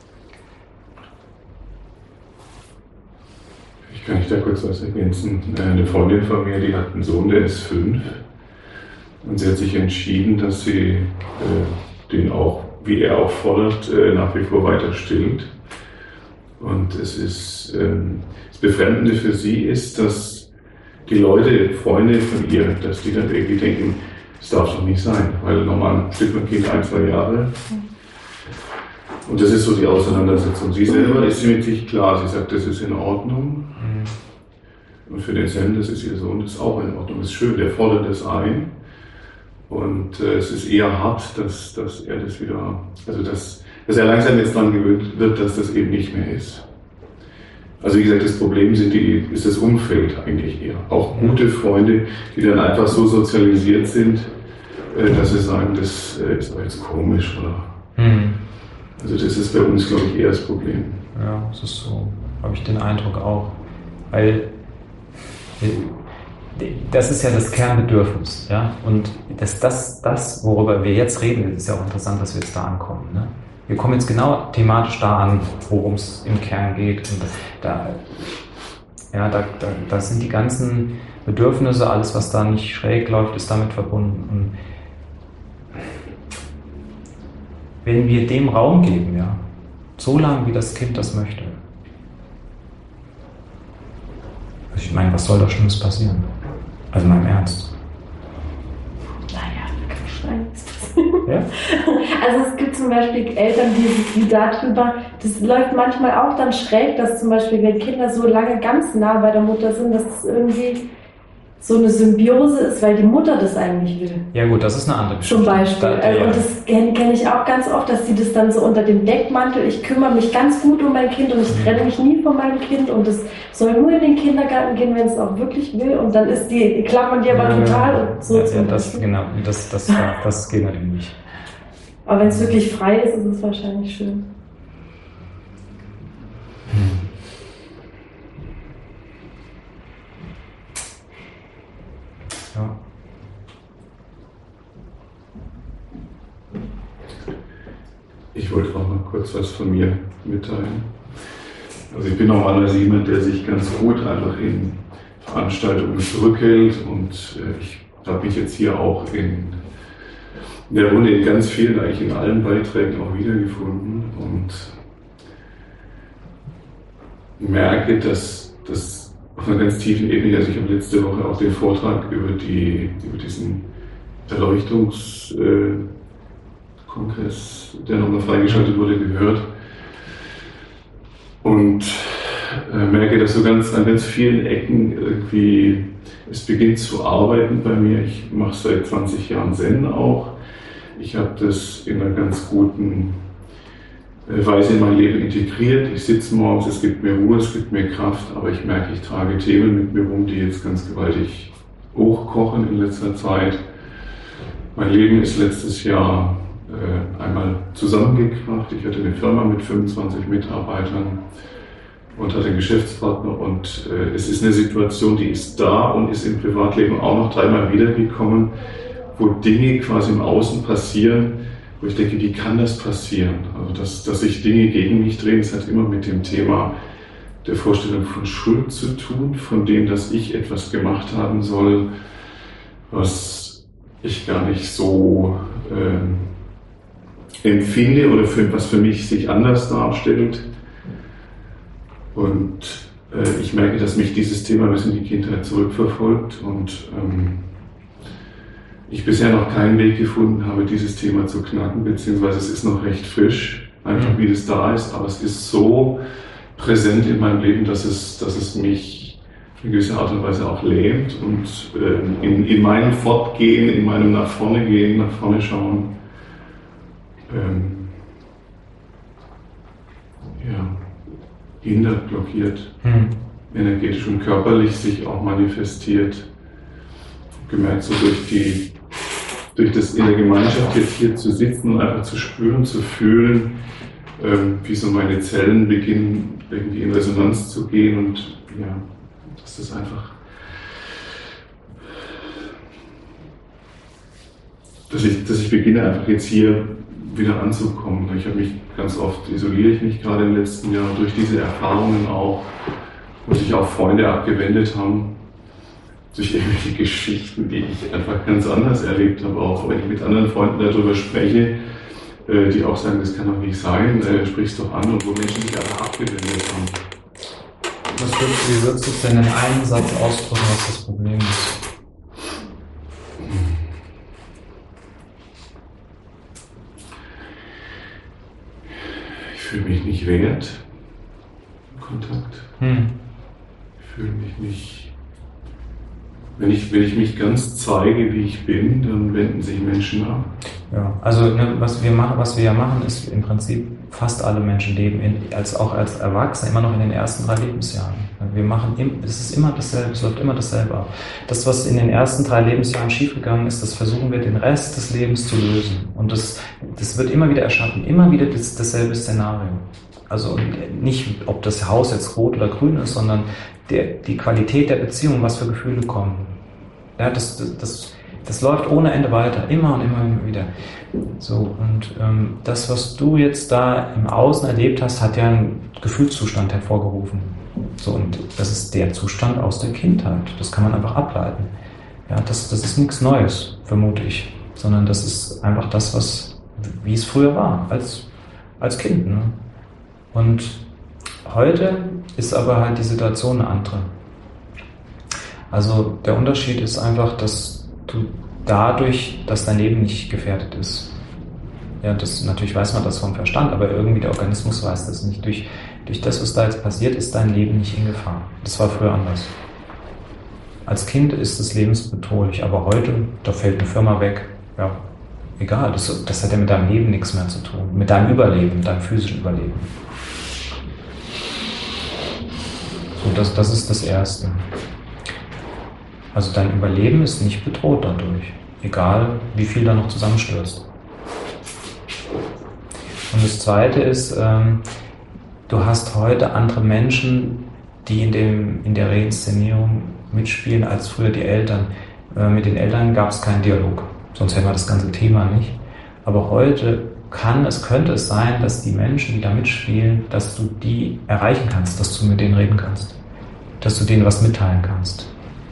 ich kann nicht da kurz was ergänzen. Eine Freundin von mir, die hat einen Sohn, der ist fünf. Und sie hat sich entschieden, dass sie äh, den auch, wie er auch fordert, äh, nach wie vor weiter stillt. Und es ist, ähm, das Befremdende für sie ist, dass die Leute, Freunde von ihr, dass die dann irgendwie denken, das darf doch nicht sein, weil normal stillt man Kind ein, zwei Jahre. Und das ist so die Auseinandersetzung. Sie selber ist mit sich klar, sie sagt, das ist in Ordnung. Und für den Sam, das ist ihr Sohn, das ist auch in Ordnung, das ist schön, der fordert das ein. Und äh, es ist eher hart, dass, dass er das wieder, also dass, dass er langsam jetzt dran gewöhnt wird, dass das eben nicht mehr ist. Also wie gesagt, das Problem sind die, ist das Umfeld eigentlich eher. Auch gute Freunde, die dann einfach so sozialisiert sind, äh, dass sie sagen, das äh, ist doch jetzt komisch, oder? Mhm. Also das ist bei uns, glaube ich, eher das Problem. Ja, das ist so, habe ich den Eindruck auch. Weil das ist ja das Kernbedürfnis, ja. Und das, das, das, worüber wir jetzt reden, ist ja auch interessant, dass wir jetzt da ankommen. Ne? Wir kommen jetzt genau thematisch da an, worum es im Kern geht. Und da, ja, da, da, da sind die ganzen Bedürfnisse, alles, was da nicht schräg läuft, ist damit verbunden. Und wenn wir dem Raum geben, ja, so lange wie das Kind das möchte. Ich meine, was soll da Schlimmes passieren? Also mal im Ernst. Naja, da kann schreien. Ja? Also es gibt zum Beispiel Eltern, die, die darüber, das läuft manchmal auch dann schräg, dass zum Beispiel, wenn Kinder so lange ganz nah bei der Mutter sind, dass es irgendwie so eine Symbiose ist, weil die Mutter das eigentlich will. Ja gut, das ist eine andere Geschichte. Zum Beispiel. Da, also, ja. Und das kenne kenn ich auch ganz oft, dass sie das dann so unter dem Deckmantel, ich kümmere mich ganz gut um mein Kind und ich trenne mich nie von meinem Kind und es soll nur in den Kindergarten gehen, wenn es auch wirklich will und dann ist die, die klammern die aber ja, total ja, und so. Ja, zum ja, das, Beispiel. genau, das, das, das, das geht natürlich nicht. Aber wenn es wirklich frei ist, ist es wahrscheinlich schön. Ja. Ich wollte auch noch kurz was von mir mitteilen. Also ich bin normalerweise jemand, der sich ganz gut einfach in Veranstaltungen zurückhält und äh, ich habe mich jetzt hier auch in, in der Runde in ganz vielen, eigentlich in allen Beiträgen auch wiedergefunden und merke, dass das auf einer ganz tiefen Ebene, also ich habe letzte Woche auch den Vortrag über, die, über diesen Erleuchtungskongress, äh, der nochmal freigeschaltet wurde, gehört. Und äh, merke, dass so ganz an ganz vielen Ecken irgendwie es beginnt zu arbeiten bei mir. Ich mache seit zwanzig Jahren Zen auch. Ich habe das in einer ganz guten äh, Weise in mein Leben integriert. Ich sitze morgens, es gibt mir Ruhe, es gibt mir Kraft, aber ich merke, ich trage Themen mit mir rum, die jetzt ganz gewaltig hochkochen in letzter Zeit. Mein Leben ist letztes Jahr äh, einmal zusammengekracht. Ich hatte eine Firma mit fünfundzwanzig Mitarbeitern und hatte einen Geschäftspartner und äh, es ist eine Situation, die ist da und ist im Privatleben auch noch dreimal wiedergekommen, wo Dinge quasi im Außen passieren, wo ich denke, wie kann das passieren? Also dass, dass sich Dinge gegen mich drehen, das hat immer mit dem Thema der Vorstellung von Schuld zu tun, von dem, dass ich etwas gemacht haben soll, was ich gar nicht so äh, empfinde oder für, was für mich sich anders darstellt. Und äh, ich merke, dass mich dieses Thema bis in die Kindheit zurückverfolgt und ähm, ich bisher noch keinen Weg gefunden habe, dieses Thema zu knacken, beziehungsweise es ist noch recht frisch, einfach wie das da ist, aber es ist so präsent in meinem Leben, dass es, dass es mich in gewisser Art und Weise auch lähmt und äh, in, in meinem Fortgehen, in meinem nach vorne gehen, nach vorne schauen, ähm, ja, hindert, blockiert, hm. energetisch und körperlich sich auch manifestiert. Gemerkt, so durch die, durch das in der Gemeinschaft jetzt hier zu sitzen und einfach zu spüren, zu fühlen, ähm, wie so meine Zellen beginnen, irgendwie in Resonanz zu gehen und ja, dass das einfach, dass ich, dass ich beginne einfach jetzt hier wieder anzukommen. Ich habe mich ganz oft, isoliere ich mich gerade im letzten Jahr durch diese Erfahrungen auch, wo sich auch Freunde abgewendet haben, durch irgendwelche Geschichten, die ich einfach ganz anders erlebt habe, auch wenn ich mit anderen Freunden darüber spreche, äh, die auch sagen, das kann doch nicht sein, äh, sprich es doch an, und wo Menschen sich einfach abgewendet haben. Was würdest du, wie würdest du es denn in einem Satz ausdrücken, was das Problem ist? Ich fühle mich nicht wert im Kontakt. Hm. Ich fühle mich nicht... Wenn ich, wenn ich mich ganz zeige, wie ich bin, dann wenden sich Menschen ab. Ja, also ne, was wir machen, was wir ja machen, ist im Prinzip, fast alle Menschen leben, in, als, auch als Erwachsene, immer noch in den ersten drei Lebensjahren. Wir machen, es ist immer dasselbe, es läuft immer dasselbe ab. Das, was in den ersten drei Lebensjahren schiefgegangen ist, das versuchen wir den Rest des Lebens zu lösen. Und das, das wird immer wieder erschaffen, immer wieder das, dasselbe Szenario. Also nicht, ob das Haus jetzt rot oder grün ist, sondern der, die Qualität der Beziehung, was für Gefühle kommen. Ja, das, das, das, das läuft ohne Ende weiter, immer und immer, immer wieder. So, und ähm, das, was du jetzt da im Außen erlebt hast, hat ja einen Gefühlszustand hervorgerufen. So, und das ist der Zustand aus der Kindheit. Das kann man einfach ableiten. Ja, das, das ist nichts Neues, vermute ich, sondern das ist einfach das, was, wie es früher war, als, als Kind. Ne? Und heute ist aber halt die Situation eine andere. Also der Unterschied ist einfach, dass du dadurch, dass dein Leben nicht gefährdet ist. Ja, das, natürlich weiß man das vom Verstand, aber irgendwie der Organismus weiß das nicht. Durch, durch das, was da jetzt passiert, ist dein Leben nicht in Gefahr. Das war früher anders. Als Kind ist es lebensbedrohlich, aber heute, da fällt eine Firma weg. Ja, egal, das, das hat ja mit deinem Leben nichts mehr zu tun. Mit deinem Überleben, deinem physischen Überleben. So, das, das ist das Erste. Also dein Überleben ist nicht bedroht dadurch. Egal, wie viel da noch zusammenstürzt. Und das Zweite ist, ähm, du hast heute andere Menschen, die in, dem, in der Reinszenierung mitspielen, als früher die Eltern. Äh, mit den Eltern gab es keinen Dialog, sonst hätten wir das ganze Thema nicht. Aber heute kann es, könnte es sein, dass die Menschen, die da mitspielen, dass du die erreichen kannst, dass du mit denen reden kannst, dass du denen was mitteilen kannst.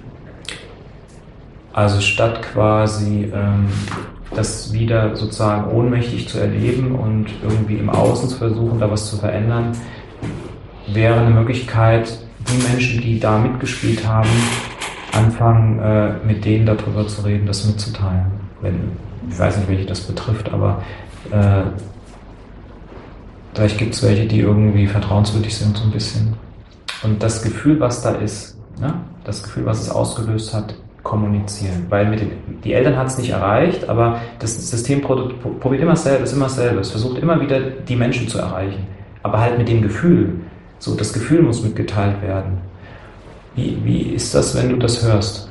Also statt quasi ähm, das wieder sozusagen ohnmächtig zu erleben und irgendwie im Außen zu versuchen, da was zu verändern, wäre eine Möglichkeit, die Menschen, die da mitgespielt haben, anfangen, äh, mit denen darüber zu reden, das mitzuteilen. Wenn, ich weiß nicht, welche das betrifft, aber äh, vielleicht gibt es welche, die irgendwie vertrauenswürdig sind, so ein bisschen. Und das Gefühl, was da ist, ne? Das Gefühl, was es ausgelöst hat, kommunizieren. Weil mit den, die Eltern hat es nicht erreicht, aber das System probiert immer dasselbe, ist immer dasselbe. Es versucht immer wieder, die Menschen zu erreichen. Aber halt mit dem Gefühl. So, das Gefühl muss mitgeteilt werden. Wie, wie ist das, wenn du das hörst?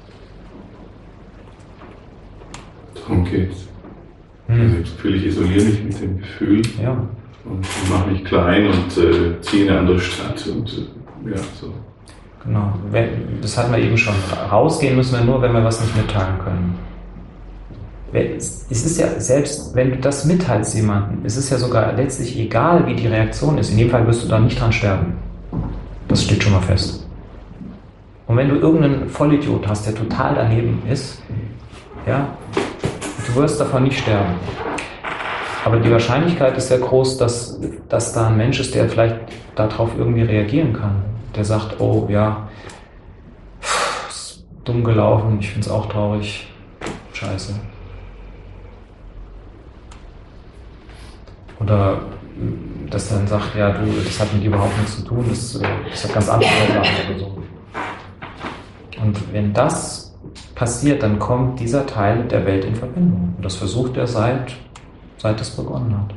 Darum geht's. Hm. Also ich habe das Gefühl, ich isoliere mich mit dem Gefühl Ja. und mache mich klein und äh, ziehe in eine andere Stadt und äh, ja, so. Genau. Das hatten wir eben schon. Rausgehen müssen wir nur, wenn wir was nicht mitteilen können. Es ist ja, selbst wenn du das mitteilst jemandem, es ist ja sogar letztlich egal, wie die Reaktion ist. In dem Fall wirst du da nicht dran sterben. Das steht schon mal fest. Und wenn du irgendeinen Vollidiot hast, der total daneben ist, ja, du wirst davon nicht sterben. Aber die Wahrscheinlichkeit ist sehr groß, dass, dass da ein Mensch ist, der vielleicht darauf irgendwie reagieren kann. Der sagt, oh ja, ist dumm gelaufen, ich finde es auch traurig, scheiße. Oder dass dann sagt, ja du, das hat mit dir überhaupt nichts zu tun, das, das hat ganz andere Ursachen oder so. Und wenn das passiert, dann kommt dieser Teil der Welt in Verbindung. Und das versucht er seit, seit es begonnen hat.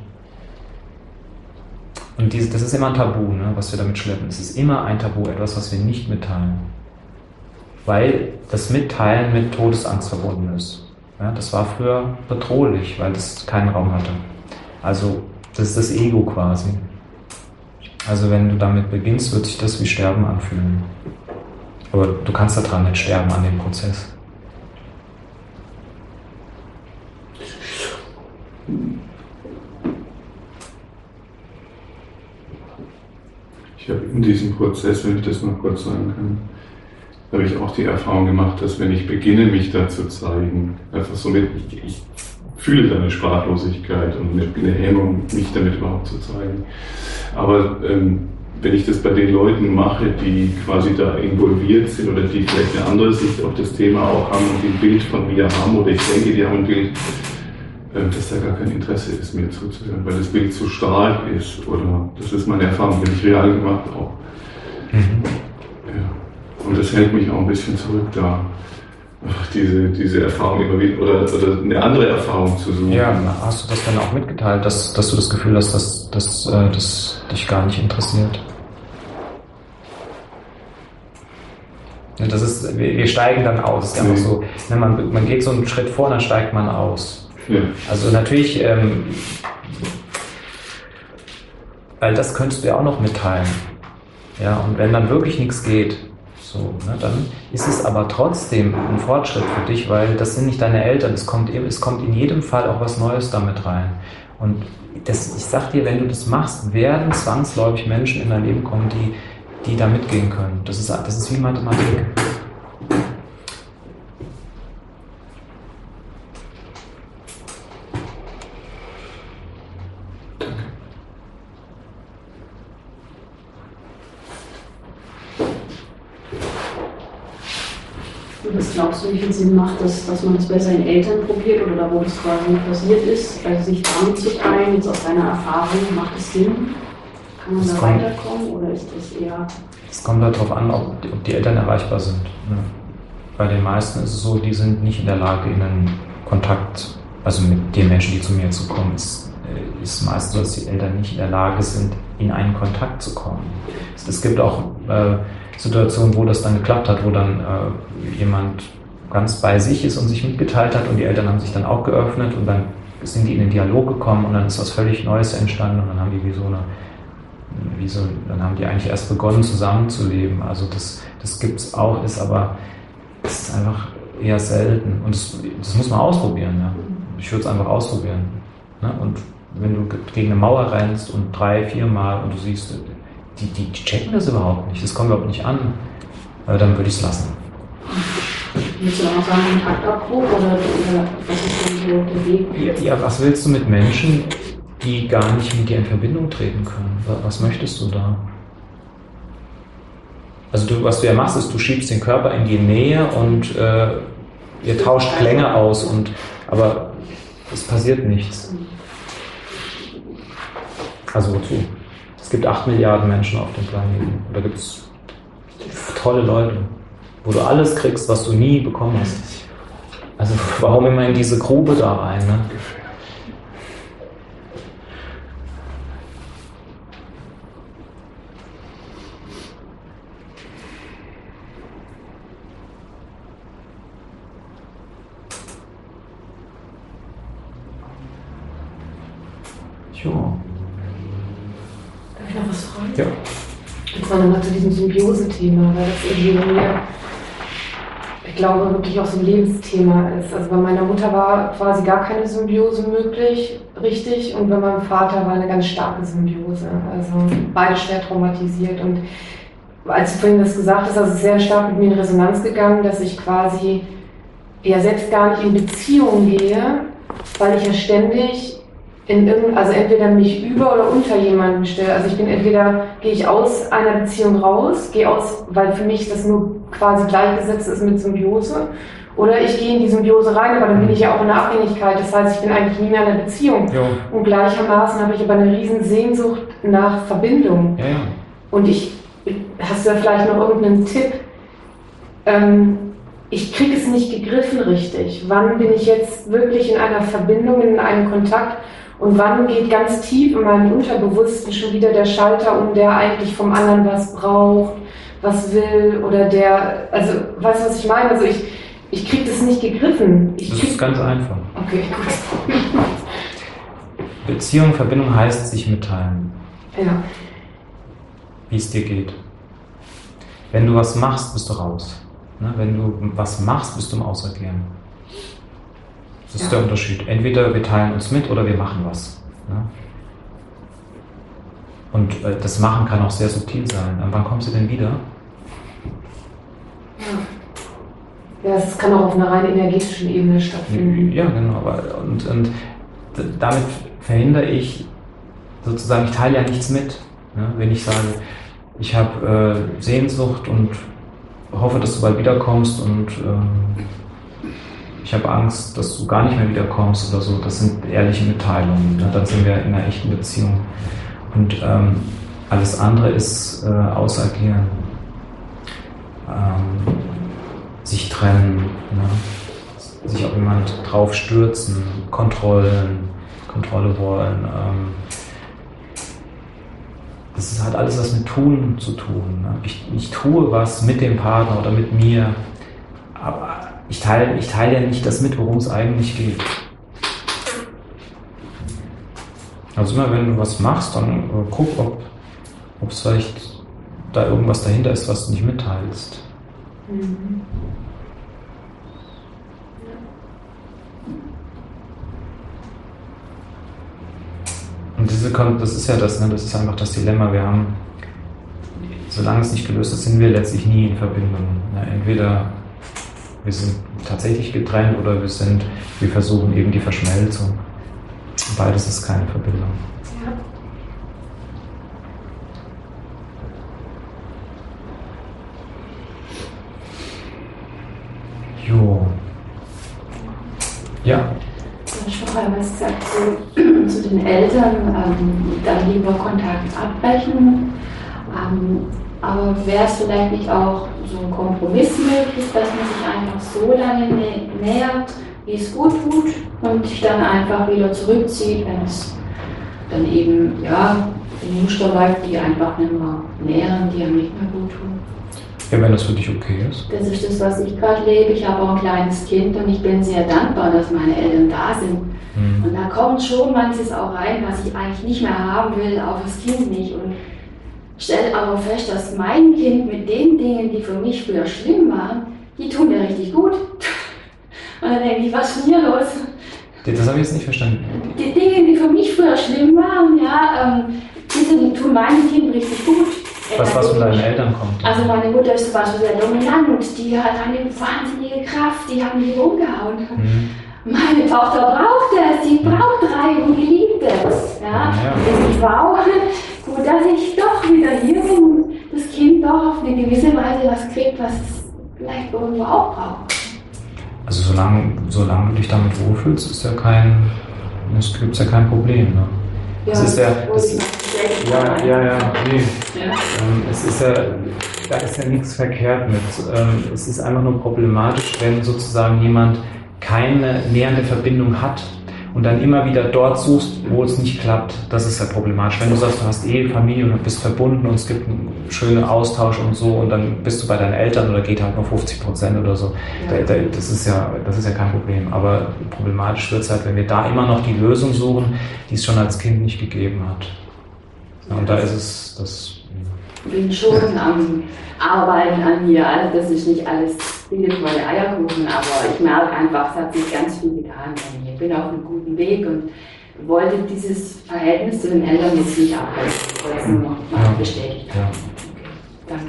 Und diese, das ist immer ein Tabu, ne, was wir damit schleppen. Es ist immer ein Tabu, etwas, was wir nicht mitteilen. Weil das Mitteilen mit Todesangst verbunden ist. Ja, das war früher bedrohlich, weil das keinen Raum hatte. Also das ist das Ego quasi. Also wenn du damit beginnst, wird sich das wie Sterben anfühlen. Aber du kannst daran nicht sterben, an dem Prozess. Ich habe in diesem Prozess, wenn ich das noch kurz sagen kann, habe ich auch die Erfahrung gemacht, dass wenn ich beginne, mich da zu zeigen, einfach so mit, ich, ich fühle da eine Sprachlosigkeit und eine, eine Hemmung, mich damit überhaupt zu zeigen. Aber ähm, wenn ich das bei den Leuten mache, die quasi da involviert sind oder die vielleicht eine andere Sicht auf das Thema auch haben und ein Bild von mir haben oder ich denke, die haben ein Bild, dass da gar kein Interesse ist, mir zuzuhören, weil das Bild zu stark ist. Oder das ist meine Erfahrung, die ich real gemacht auch. Mhm. Ja. Und das hält mich auch ein bisschen zurück, da einfach diese, diese Erfahrung immer wieder oder, oder eine andere Erfahrung zu suchen. Ja, hast du das dann auch mitgeteilt, dass, dass du das Gefühl hast, dass, dass äh, das dich gar nicht interessiert? Ja, das ist, wir, wir steigen dann aus. Es ist einfach so, ne, man, man geht so einen Schritt vor, dann steigt man aus. Ja. Also natürlich, ähm, weil das könntest du ja auch noch mitteilen. Ja, und wenn dann wirklich nichts geht, so, ne, dann ist es aber trotzdem ein Fortschritt für dich, weil das sind nicht deine Eltern. Es kommt, es kommt in jedem Fall auch was Neues damit rein. Und das, ich sag dir, wenn du das machst, werden zwangsläufig Menschen in dein Leben kommen, die, die da mitgehen können. Das ist, das ist wie Mathematik. Und was glaubst du, wie viel Sinn macht das, dass man es bei seinen Eltern probiert oder da, wo das quasi passiert ist, also sich damit zu teilen, jetzt aus deiner Erfahrung, macht es Sinn? Kann man Das da kommt- weiterkommen oder ist das eher... Es kommt darauf an, ob die, ob die Eltern erreichbar sind. Ne? Bei den meisten ist es so, die sind nicht in der Lage, in einen Kontakt, also mit den Menschen, die zu mir zu kommen, ist, äh, ist meistens so, dass die Eltern nicht in der Lage sind, in einen Kontakt zu kommen. Es, es gibt auch äh, Situationen, wo das dann geklappt hat, wo dann äh, jemand ganz bei sich ist und sich mitgeteilt hat und die Eltern haben sich dann auch geöffnet und dann sind die in den Dialog gekommen und dann ist was völlig Neues entstanden und dann haben die wie so eine, wie so, dann haben die eigentlich erst begonnen zusammenzuleben. Also das, das gibt es auch, ist aber es ist einfach eher selten und das, das muss man ausprobieren. Ja. Ich würde es einfach ausprobieren. Ne? Und wenn du gegen eine Mauer rennst und drei, vier Mal und du siehst, die, die, die checken das überhaupt nicht, das kommt überhaupt nicht an, äh, dann würde ich es lassen. Willst du auch sagen, Kontaktabbruch oder, oder was ist denn so der Weg? Ja, ja, was willst du mit Menschen, die gar nicht mit dir in Verbindung treten können? Was möchtest du da? Also du, was du ja machst, ist, du schiebst den Körper in die Nähe und äh, ihr tauscht Klänge aus, und, aber es passiert nichts. Also wozu? Es gibt acht Milliarden Menschen auf dem Planeten. Da gibt es tolle Leute, wo du alles kriegst, was du nie bekommen hast. Also warum immer in diese Grube da rein? Ne? Jo. Darf ich noch was fragen? Ja. Und zwar nochmal zu diesem Symbiose-Thema, weil das irgendwie bei mir, ich glaube, wirklich auch so ein Lebensthema ist. Also bei meiner Mutter war quasi gar keine Symbiose möglich, richtig, und bei meinem Vater war eine ganz starke Symbiose. Also beide schwer traumatisiert. Und als du vorhin das gesagt hast, also es ist sehr stark mit mir in Resonanz gegangen, dass ich quasi ja selbst gar nicht in Beziehung gehe, weil ich ja ständig in irgendein, also entweder mich über oder unter jemanden stelle. Also ich bin entweder, gehe ich aus einer Beziehung raus, gehe aus, weil für mich das nur quasi gleichgesetzt ist mit Symbiose, oder ich gehe in die Symbiose rein, aber dann bin ich ja auch in der Abhängigkeit. Das heißt, ich bin eigentlich nie mehr in einer Beziehung. Jo. Und gleichermaßen habe ich aber eine riesen Sehnsucht nach Verbindung. Ja, ja. Und ich, hast du da vielleicht noch irgendeinen Tipp? Ähm, ich kriege es nicht gegriffen richtig. Wann bin ich jetzt wirklich in einer Verbindung, in einem Kontakt? Und wann geht ganz tief in meinem Unterbewussten schon wieder der Schalter um, der eigentlich vom anderen was braucht, was will, oder der, also, weißt du, was ich meine? Also ich, ich kriege das nicht gegriffen. Ich Das krieg, ist ganz einfach. okay, gut. Beziehung, Verbindung heißt sich mitteilen, Ja, wie es dir geht. Wenn du was machst, bist du raus. Ne? Wenn du was machst, bist du im Ausagieren. Das ist Ja. der Unterschied. Entweder wir teilen uns mit oder wir machen was. Ne? Und äh, das Machen kann auch sehr subtil sein. Und wann kommst du denn wieder? ja, es kann auch auf einer rein energetischen Ebene stattfinden. Ja, genau. aber- Und, und d- damit verhindere ich sozusagen, ich teile ja nichts mit. Ne? Wenn ich sage, ich habe äh, Sehnsucht und hoffe, dass du bald wiederkommst und ähm, ich habe Angst, dass du gar nicht mehr wiederkommst oder so, das sind ehrliche Mitteilungen. Ne? Dann sind wir in einer echten Beziehung. Und ähm, alles andere ist äh, Ausagieren. Ähm, sich trennen, ne? Sich auf jemand drauf stürzen, Kontrollen, Kontrolle wollen. Ähm, das ist halt alles was mit Tun zu tun. Ne? Ich, ich tue was mit dem Partner oder mit mir, aber ich teile, ich teile ja nicht das mit, worum es eigentlich geht. Also immer wenn du was machst, dann äh, guck, ob ob es vielleicht da irgendwas dahinter ist, was du nicht mitteilst. Mhm. Und diese, Kon- das ist ja das, ne? Das ist einfach das Dilemma. Wir haben, solange es nicht gelöst ist, sind wir letztlich nie in Verbindung. Ne? Entweder wir sind tatsächlich getrennt oder wir sind, wir versuchen eben die Verschmelzung. Beides ist keine Verbindung. Ja. Jo. Ja. Du hast vorher was gesagt zu, zu den Eltern, ähm, dann lieber Kontakt abbrechen. Ähm, aber wäre es vielleicht nicht auch so ein Kompromiss möglich, dass man sich einfach so lange nä nähert, wie es gut tut und sich dann einfach wieder zurückzieht, wenn es dann eben ja, in Muster läuft, die einfach nicht mehr nähren, die einem nicht mehr gut tun. Ja, wenn das für dich okay ist. Das ist das, was ich gerade lebe. Ich habe auch ein kleines Kind und ich bin sehr dankbar, dass meine Eltern da sind. Mhm. Und da kommt schon manches auch rein, was ich eigentlich nicht mehr haben will, auch das Kind nicht. Und stelle aber fest, dass mein Kind mit den Dingen, die für mich früher schlimm waren, die tun mir richtig gut. Und dann denke ich, was ist denn hier los? Das habe ich jetzt nicht verstanden. Die Dinge, die für mich früher schlimm waren, ja, ähm, diese tun meinem Kind richtig gut. Was, was von deinen Eltern kommt? Also meine Mutter ist zum Beispiel sehr dominant, die hat eine wahnsinnige Kraft, die hat mich umgehauen. Mhm. Meine Tochter braucht es, sie braucht Reibung, die liebt es. Ja? Ja. Und ich war auch gut, dass ich doch wieder hier bin und das Kind doch auf eine gewisse Weise was kriegt, was es vielleicht irgendwo auch braucht. Also solange, solange du dich damit wohlfühlst, ist ja kein, es gibt ja kein Problem. Ne? Ja, es ist ja, das, ja, ja, ja, nee. Ja. Ähm, es ist ja, da ist ja nichts verkehrt mit. Ähm, es ist einfach nur problematisch, wenn sozusagen jemand keine nähernde Verbindung hat und dann immer wieder dort suchst, wo es nicht klappt. Das ist ja problematisch. Wenn du sagst, du hast eh Familie und bist verbunden und es gibt einen schönen Austausch und so und dann bist du bei deinen Eltern oder geht halt nur fünfzig Prozent oder so. Ja. Da, da, das ist ja, das ist ja kein Problem. Aber problematisch wird es halt, wenn wir da immer noch die Lösung suchen, die es schon als Kind nicht gegeben hat. Ja, und da ist es, das... Ich bin schon am Arbeiten an mir. Also das ist nicht alles friedvolle Eierkuchen, aber ich merke einfach, es hat sich ganz viel getan bei mir. Ich bin auf einem guten Weg und wollte dieses Verhältnis zu den Eltern jetzt nicht abbrechen. Ich wollte es nur noch mal ja. bestätigt haben. Okay. Danke.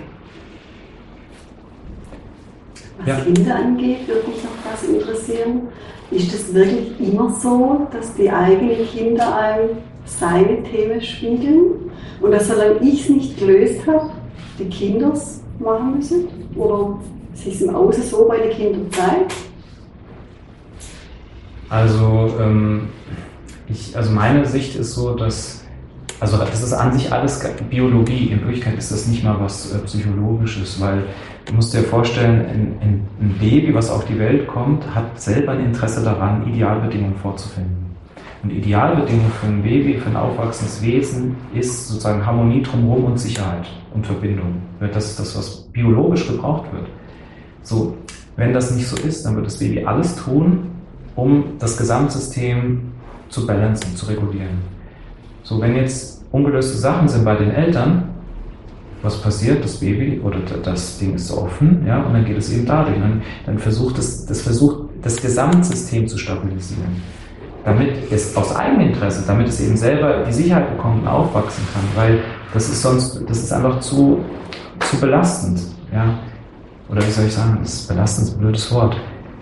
Was Ja. Kinder angeht, würde mich noch was interessieren. Ist es wirklich immer so, dass die eigenen Kinder einem seine Themen spiegeln und dass, solange ich es nicht gelöst habe, die Kinder es machen müssen? Oder sich es im Außen so bei den Kindern zeigt? Also, ähm, ich, also meine Sicht ist so, dass, also das ist an sich alles Biologie. In Wirklichkeit ist das nicht mal was äh, Psychologisches, weil du musst dir vorstellen, ein, ein, ein Baby, was auf die Welt kommt, hat selber ein Interesse daran, Idealbedingungen vorzufinden. Und Idealbedingung für ein Baby, für ein aufwachsendes Wesen ist sozusagen Harmonie drumherum und Sicherheit und Verbindung. Das ist das, was biologisch gebraucht wird. So, wenn das nicht so ist, dann wird das Baby alles tun, um das Gesamtsystem zu balancen, zu regulieren. So, wenn jetzt ungelöste Sachen sind bei den Eltern, was passiert? Das Baby oder das Ding ist offen, ja, und dann geht es eben dadurch. Dann, dann versucht es, das versucht das Gesamtsystem zu stabilisieren. Damit es aus eigenem Interesse, damit es eben selber die Sicherheit bekommt und aufwachsen kann, weil das ist sonst, das ist einfach zu, zu belastend, ja. Oder wie soll ich sagen, das ist belastend, ist ein blödes Wort.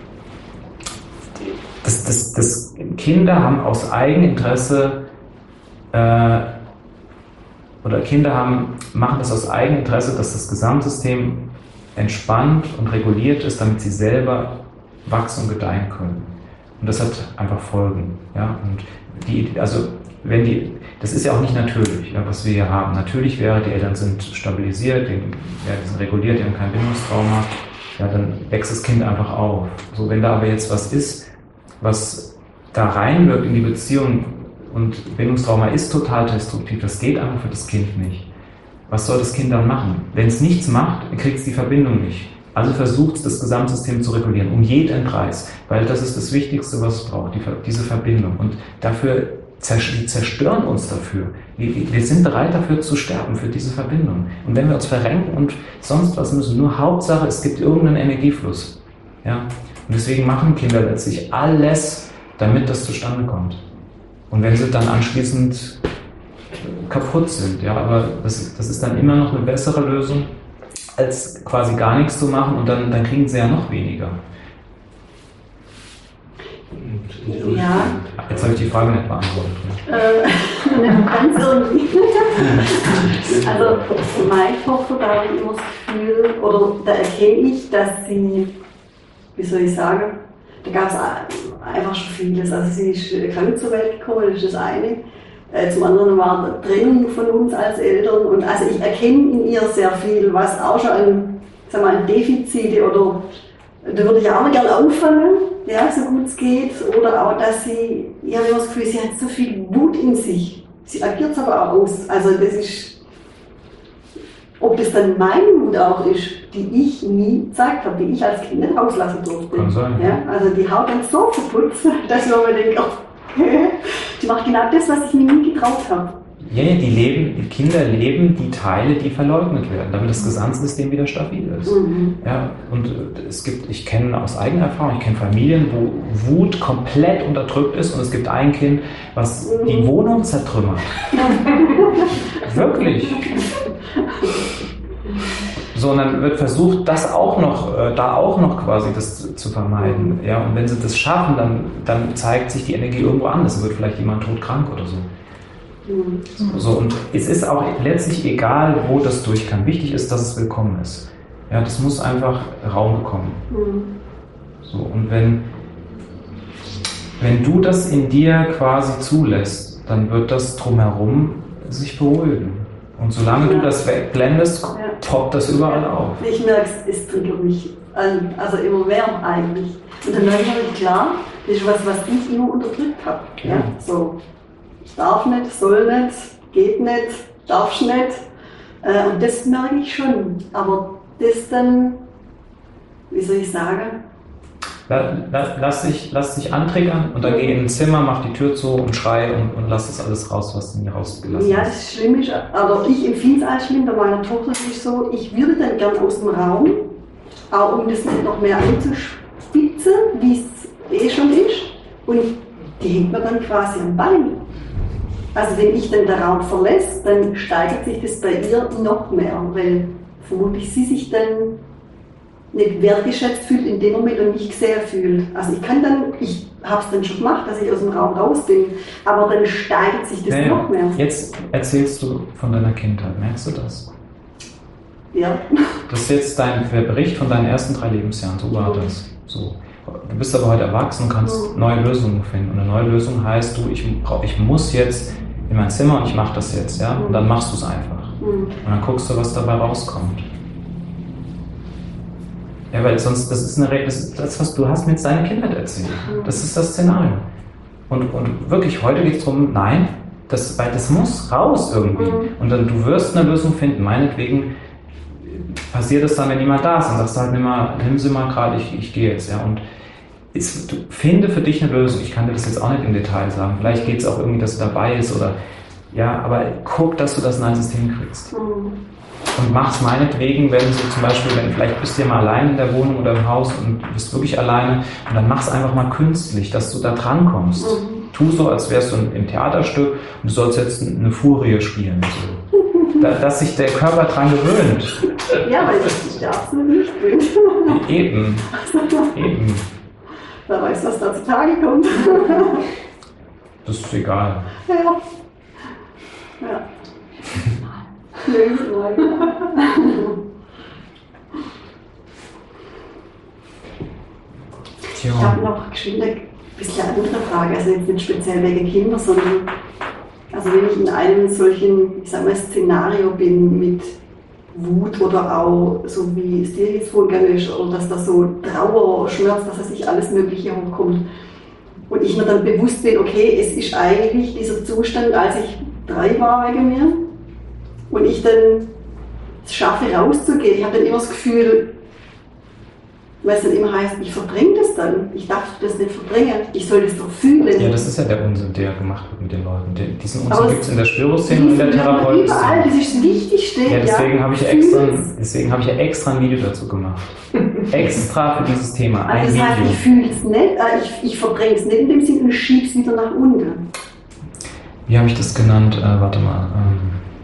Das, das, das, Kinder haben aus eigenem Interesse, äh, oder Kinder haben, machen das aus eigenem Interesse, dass das Gesamtsystem entspannt und reguliert ist, damit sie selber wachsen und gedeihen können. Und das hat einfach Folgen. Ja? Und die, also wenn die, das ist ja auch nicht natürlich, ja, was wir hier haben. Natürlich wäre, die Eltern sind stabilisiert, die, ja, die sind reguliert, die haben kein Bindungstrauma, ja, dann wächst das Kind einfach auf. So, wenn da aber jetzt was ist, was da reinwirkt in die Beziehung und Bindungstrauma ist total destruktiv, das geht einfach für das Kind nicht. Was soll das Kind dann machen? Wenn es nichts macht, kriegt es die Verbindung nicht. Also versucht es, das Gesamtsystem zu regulieren, um jeden Preis, weil das ist das Wichtigste, was es braucht, die, diese Verbindung. Und dafür, die zerstören uns dafür. Wir, wir sind bereit dafür zu sterben, für diese Verbindung. Und wenn wir uns verrenken und sonst was müssen, nur Hauptsache, es gibt irgendeinen Energiefluss. Ja? Und deswegen machen Kinder letztlich alles, damit das zustande kommt. Und wenn sie dann anschließend kaputt sind, ja, aber das, das ist dann immer noch eine bessere Lösung, als quasi gar nichts zu machen und dann, dann kriegen sie ja noch weniger. Ja. Jetzt habe ich die Frage nicht beantwortet. Äh, ganz irgendwie. Also meine Tochter, da habe ich immer das Gefühl, oder da erkenne ich, dass sie wie soll ich sagen, da gab es einfach schon vieles. Also sie ist krank zur Welt gekommen, das ist das eine. Äh, zum anderen war die Trennung von uns als Eltern. Und also ich erkenne in ihr sehr viel, was auch schon an, sag mal, an Defizite oder da würde ich auch mal gerne auffangen, ja, so gut es geht. Oder auch, dass sie, ich habe immer das Gefühl, sie hat so viel Wut in sich. Sie agiert es aber auch aus. Also das ist, ob das dann meine Wut auch ist, die ich nie gezeigt habe, die ich als Kind nicht auslassen durfte. Kann sein. Ja, also die Haut dann so verputzt, dass man mir denkt, oh, die macht genau das, was ich mir nie getraut habe. Ja, ja, die leben, die Kinder leben die Teile, die verleugnet werden, damit das Gesamtsystem wieder stabil ist. Mhm. Ja, und es gibt, ich kenne aus eigener Erfahrung, ich kenne Familien, wo Wut komplett unterdrückt ist und es gibt ein Kind, was Mhm. die Wohnung zertrümmert. Wirklich. So, und dann wird versucht, das auch noch, äh, da auch noch quasi das zu, zu vermeiden. Ja, und wenn sie das schaffen, dann, dann zeigt sich die Energie irgendwo anders. Dann wird vielleicht jemand todkrank oder so. Mhm. So, und es ist auch letztlich egal, wo das durch kann. Wichtig ist, dass es willkommen ist. Ja, das muss einfach Raum bekommen. Mhm. So, und wenn, wenn du das in dir quasi zulässt, dann wird das drumherum sich beruhigen. Und solange du das wegblendest, Ja. poppt das überall auf. Ich merke es, es triggert mich an, also immer mehr eigentlich. Und dann merke ich halt klar, das ist was, was ich immer unterdrückt habe. Ja. Ja. So, ich darf nicht, soll nicht, geht nicht, darfst nicht. Äh, und das merke ich schon. Aber das dann, wie soll ich sagen? La- la- Lass dich, lass dich antriggern und dann geh in ein Zimmer, mach die Tür zu und schrei und, und lass das alles raus, was du nie rausgelassen Ja, hast. das Schlimme ist, aber ich empfinde es als schlimm. Bei meiner Tochter ist es so, ich würde dann gern aus dem Raum, auch um das nicht noch mehr anzuspitzen, wie es eh schon ist. Und die hängt mir dann quasi am Bein. Also wenn ich dann den Raum verlässt, dann steigert sich das bei ihr noch mehr, weil vermutlich sie sich dann nicht wertgeschätzt fühlt in dem Moment und nicht gesehen fühlt. Also ich kann dann, ich habe es dann schon gemacht, dass ich aus dem Raum raus bin, aber dann steigert sich das Ja, ja. noch mehr. Jetzt erzählst du von deiner Kindheit, merkst du das? Ja. Das ist jetzt dein der Bericht von deinen ersten drei Lebensjahren, so war das. So. Du bist aber heute erwachsen und kannst Mhm. neue Lösungen finden. Und eine neue Lösung heißt, du, ich, brauch, ich muss jetzt in mein Zimmer und ich mache das jetzt. Ja? Und dann machst du es einfach. Mhm. Und dann guckst du, was dabei rauskommt. Ja, weil sonst, das ist eine Re- das, ist das, was du hast mir jetzt deine Kindheit erzählt. Das ist das Szenario. Und, und wirklich, heute geht es darum, nein, das, weil das muss raus irgendwie. Mhm. Und dann, du wirst eine Lösung finden. Meinetwegen passiert es dann, wenn niemand da ist. Dann sagst du halt, nimm, mal, nimm sie mal gerade, ich, ich gehe jetzt. Ja. Und ist, du finde für dich eine Lösung. Ich kann dir das jetzt auch nicht im Detail sagen. Vielleicht geht es auch irgendwie, dass du dabei ist oder ja, aber guck, dass du das in ein System kriegst. Mhm. Und mach's meinetwegen, wenn du zum Beispiel, wenn vielleicht bist du ja mal allein in der Wohnung oder im Haus und du bist wirklich alleine und dann mach's einfach mal künstlich, dass du da dran kommst. Mhm. Tu so, als wärst du im Theaterstück und du sollst jetzt eine Furie spielen. So. Da, dass sich der Körper dran gewöhnt. Ja, weil das ist ja absolut nicht gut. Eben. Eben. Wer weiß, was da zutage kommt. Das ist egal. Ja. Ja. Lebensweise. Tja. Ich habe noch geschwind eine bisschen eine andere Frage, also jetzt nicht speziell wegen Kinder, sondern also wenn ich in einem solchen, ich sag mal, Szenario bin mit Wut oder auch so wie es dir jetzt vorgegangen ist, oder dass da so Trauer, Schmerz, dass da sich alles Mögliche hochkommt. Und ich mir dann bewusst bin, okay, es ist eigentlich dieser Zustand, als ich drei war wegen mir. Und ich dann es schaffe, rauszugehen. Ich habe dann immer das Gefühl, weil es dann immer heißt, ich verdränge das dann. Ich darf das nicht verdrängen. Ich soll das doch fühlen. Ja, das ist ja der Unsinn, der gemacht wird mit den Leuten. Den- Diesen Aber Unsinn gibt es in der Spüroszene und in der Überall, Therapeutszene. das ist das Wichtigste. Ja, deswegen habe ich, ja Fühlen. extra, deswegen habe ich ja extra ein Video dazu gemacht. Extra für dieses Thema. Ein Also das heißt, Video. ich fühle es nicht, äh, ich, ich verdränge es nicht in dem Sinne und schiebe es wieder nach unten. Wie habe ich das genannt? Äh, warte mal. Ähm,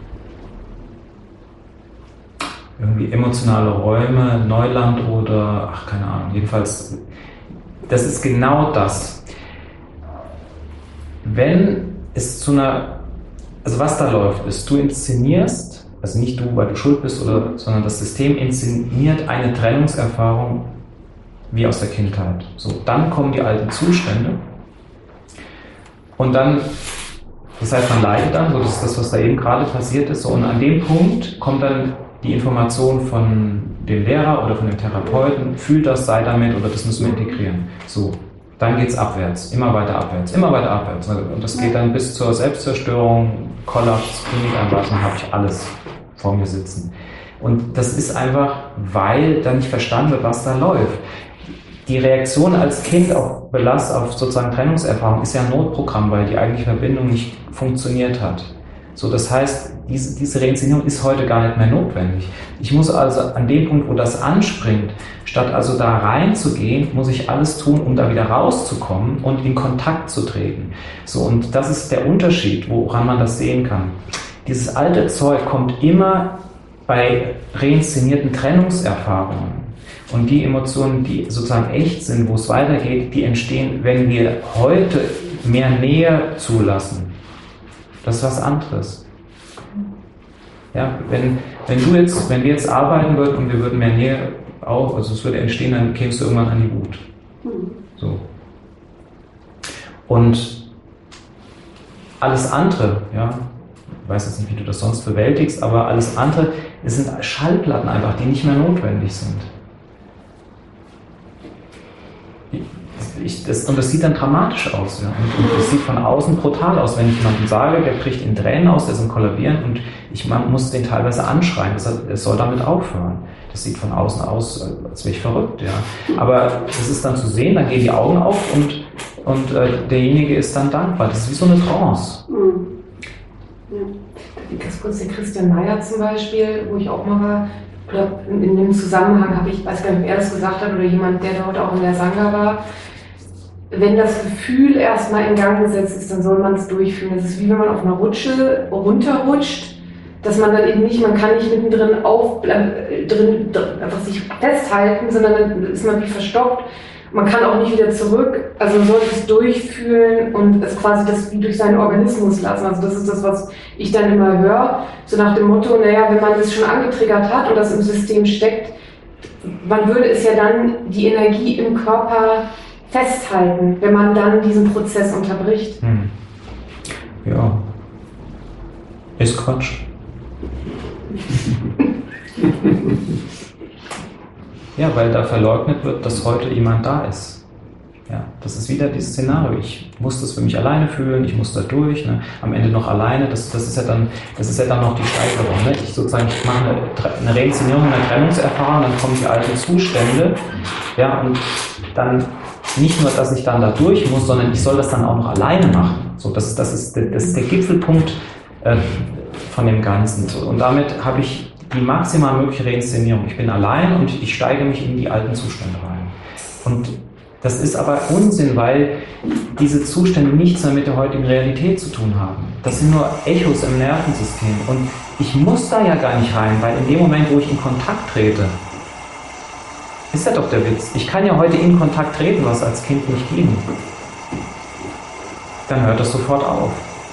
irgendwie emotionale Räume, Neuland oder, ach, keine Ahnung. Jedenfalls, das ist genau das. Wenn es zu einer, also was da läuft, ist, du inszenierst, also nicht du, weil du schuld bist, oder, sondern das System inszeniert eine Trennungserfahrung wie aus der Kindheit. So, dann kommen die alten Zustände und dann, das heißt, man leidet dann, so das ist das, was da eben gerade passiert ist, so, und an dem Punkt kommt dann die Information von dem Lehrer oder von dem Therapeuten, fühl das, sei damit oder das müssen wir integrieren. So, dann geht es abwärts, immer weiter abwärts, immer weiter abwärts. Und das geht dann bis zur Selbstzerstörung, Kollaps, Klinikeinweisung, habe ich alles vor mir sitzen. Und das ist einfach, weil da nicht verstanden wird, was da läuft. Die Reaktion als Kind auf Belast, auf sozusagen Trennungserfahrung ist ja ein Notprogramm, weil die eigentliche Verbindung nicht funktioniert hat. So, das heißt, diese, diese Reinszenierung ist heute gar nicht mehr notwendig. Ich muss also an dem Punkt, wo das anspringt, statt also da reinzugehen, muss ich alles tun, um da wieder rauszukommen und in Kontakt zu treten. So, und das ist der Unterschied, woran man das sehen kann. Dieses alte Zeug kommt immer bei reinszenierten Trennungserfahrungen. Und die Emotionen, die sozusagen echt sind, wo es weitergeht, die entstehen, wenn wir heute mehr Nähe zulassen. Das ist was anderes. Ja, wenn, wenn du jetzt, wenn wir jetzt arbeiten würden und wir würden mehr Nähe auch, also es würde entstehen, dann kämst du irgendwann an die Wut. So. Und alles andere, ja, ich weiß jetzt nicht, wie du das sonst bewältigst, aber alles andere, es sind Schallplatten einfach, die nicht mehr notwendig sind. Ich, das, und das sieht dann dramatisch aus. Ja. Und, und das sieht von außen brutal aus. Wenn ich jemandem sage, der bricht in Tränen aus, der ist im Kollabieren und ich man muss den teilweise anschreien. Das, es soll damit aufhören. Das sieht von außen aus, als wäre ich verrückt. Ja. Aber es ist dann zu sehen, dann gehen die Augen auf und, und äh, derjenige ist dann dankbar. Das ist wie so eine Trance. Mhm. Ja. Ganz kurz, der Christian Meyer zum Beispiel, wo ich auch mal war, ich glaube, in, in dem Zusammenhang habe ich, weiß gar nicht, ob er das gesagt hat oder jemand, der dort auch in der Sangha war. Wenn das Gefühl erstmal in Gang gesetzt ist, dann soll man es durchführen. Das ist wie wenn man auf einer Rutsche runterrutscht, dass man dann eben nicht, man kann nicht mittendrin auf, äh, drin, einfach sich festhalten, sondern dann ist man wie verstopft. Man kann auch nicht wieder zurück, also man sollte es durchfühlen und es quasi das wie durch seinen Organismus lassen. Also das ist das, was ich dann immer höre, so nach dem Motto, naja, wenn man das schon angetriggert hat und das im System steckt, man würde es ja dann die Energie im Körper festhalten, wenn man dann diesen Prozess unterbricht. Hm. Ja. Ist Quatsch. Ja, weil da verleugnet wird, dass heute jemand da ist. Ja, das ist wieder dieses Szenario. Ich muss das für mich alleine fühlen, ich muss da durch, ne? Am Ende noch alleine. Das, das ist ja dann, das ist ja dann noch die Steigerung. Ne? Ich sozusagen, ich mache eine, eine Reinszenierung einer Trennungserfahrung, dann kommen die alten Zustände, ja, und dann nicht nur, dass ich dann da durch muss, sondern ich soll das dann auch noch alleine machen. So, das, das, ist, das ist der Gipfelpunkt äh, von dem Ganzen. So, und damit habe ich die maximal mögliche Reinszenierung. Ich bin allein und ich steige mich in die alten Zustände rein. Und das ist aber Unsinn, weil diese Zustände nichts mehr mit der heutigen Realität zu tun haben. Das sind nur Echos im Nervensystem. Und ich muss da ja gar nicht rein, weil in dem Moment, wo ich in Kontakt trete, ist ja doch der Witz. Ich kann ja heute in Kontakt treten, was als Kind nicht ging. Dann hört das sofort auf.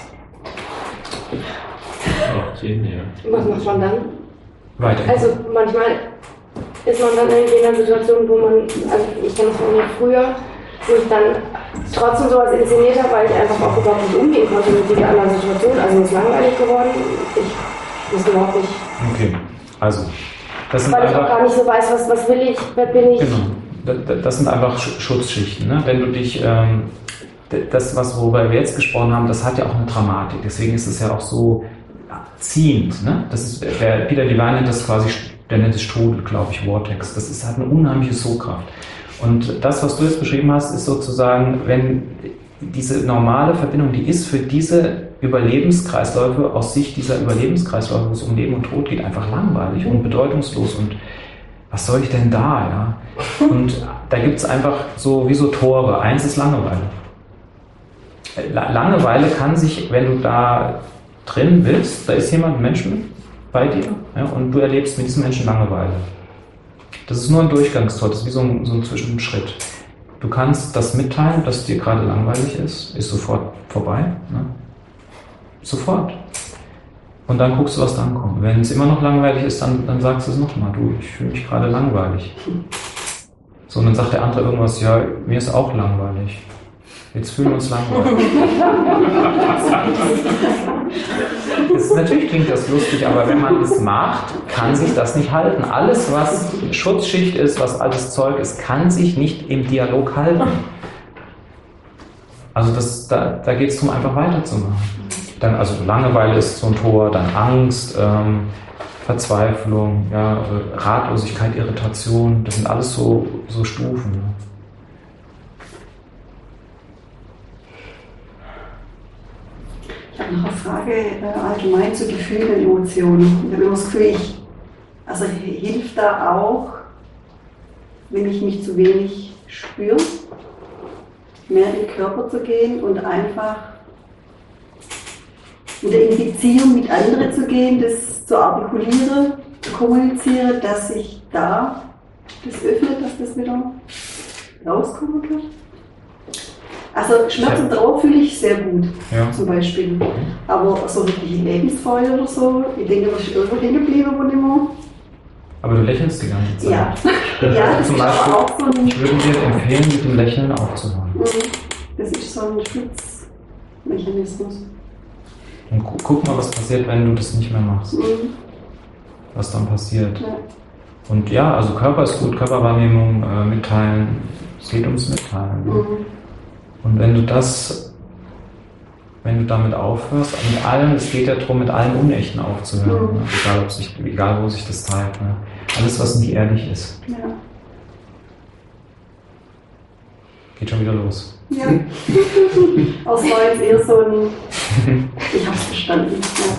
Was macht man dann? Weiter. Also manchmal ist man dann in einer Situation, wo man, also ich kenne es von mir früher, wo ich dann trotzdem sowas inszeniert habe, weil ich einfach auch überhaupt nicht umgehen konnte mit dieser anderen Situation. Also mir ist langweilig geworden. Ich wusste überhaupt nicht. Okay, also das sind weil ich einfach, auch gar nicht so weiß, was, was will ich, wer bin ich. Genau, das sind einfach Schutzschichten. Ne? Wenn du dich, ähm, das, was worüber wir jetzt gesprochen haben, das hat ja auch eine Dramatik. Deswegen ist es ja auch so ziehend. Ne? Das ist, der Peter Levine nennt das quasi, der nennt es Strudel, glaube ich, Vortex. Das ist, hat eine unheimliche Sogkraft. Und das, was du jetzt beschrieben hast, ist sozusagen, wenn diese normale Verbindung, die ist für diese Überlebenskreisläufe aus Sicht dieser Überlebenskreisläufe, wo es um Leben und Tod geht, einfach langweilig und bedeutungslos und was soll ich denn da? Ja? Und da gibt es einfach so wie so Tore. Eins ist Langeweile. Langeweile kann sich, wenn du da drin bist, da ist jemand, ein Mensch bei dir, ja, und du erlebst mit diesem Menschen Langeweile. Das ist nur ein Durchgangstor, das ist wie so ein, so ein Zwischenschritt. Du kannst das mitteilen, dass dir gerade langweilig ist, ist sofort vorbei. Ne? Sofort. Und dann guckst du, was dann kommt. Wenn es immer noch langweilig ist, dann, dann sagst du es nochmal. Du, ich fühle mich gerade langweilig. So, und dann sagt der andere irgendwas, ja, mir ist auch langweilig. Jetzt fühlen wir uns langweilig. Das, natürlich klingt das lustig, aber wenn man es macht, kann sich das nicht halten. Alles, was Schutzschicht ist, was alles Zeug ist, kann sich nicht im Dialog halten. Also das, da, da geht es darum, einfach weiterzumachen. Dann, also Langeweile ist so ein Tor, dann Angst, ähm, Verzweiflung, ja, Ratlosigkeit, Irritation, das sind alles so, so Stufen. Ne? Ich habe noch eine Frage äh, allgemein zu Gefühlen und Emotionen. Ich habe immer das Gefühl, ich, also hilft da auch, wenn ich mich zu wenig spüre, mehr in den Körper zu gehen und einfach wieder in Beziehung mit anderen zu gehen, das zu artikulieren, zu kommunizieren, dass sich da das öffnet, dass das wieder rauskommen kann. Also Schmerz und Trauer fühle ich sehr gut, ja. Zum Beispiel. Aber so wirklich Lebensfreude oder so, ich denke, das ist irgendwo hängen geblieben, wo nicht mehr. Aber du lächelst die ganze Zeit. Ja, ja das Zum ist Beispiel, aber auch so ein... Ich würde dir empfehlen, mit dem Lächeln aufzuhören. Das ist so ein Schutzmechanismus. Und gu guck mal, was passiert, wenn du das nicht mehr machst. Mhm. Was dann passiert. Ja. Und ja, also Körper ist gut, Körperwahrnehmung, äh, mitteilen. Es geht ums Mitteilen. Ne? Mhm. Und wenn du das, wenn du damit aufhörst, mit allem, es geht ja darum, mit allem Unechten aufzuhören. Mhm. Ne? Egal, ob sich, egal, wo sich das teilt. Ne? Alles, was nicht ehrlich ist. Ja. Geht schon wieder los. Ja. Aber es war jetzt eher so ein. Ich hab's verstanden. Ja.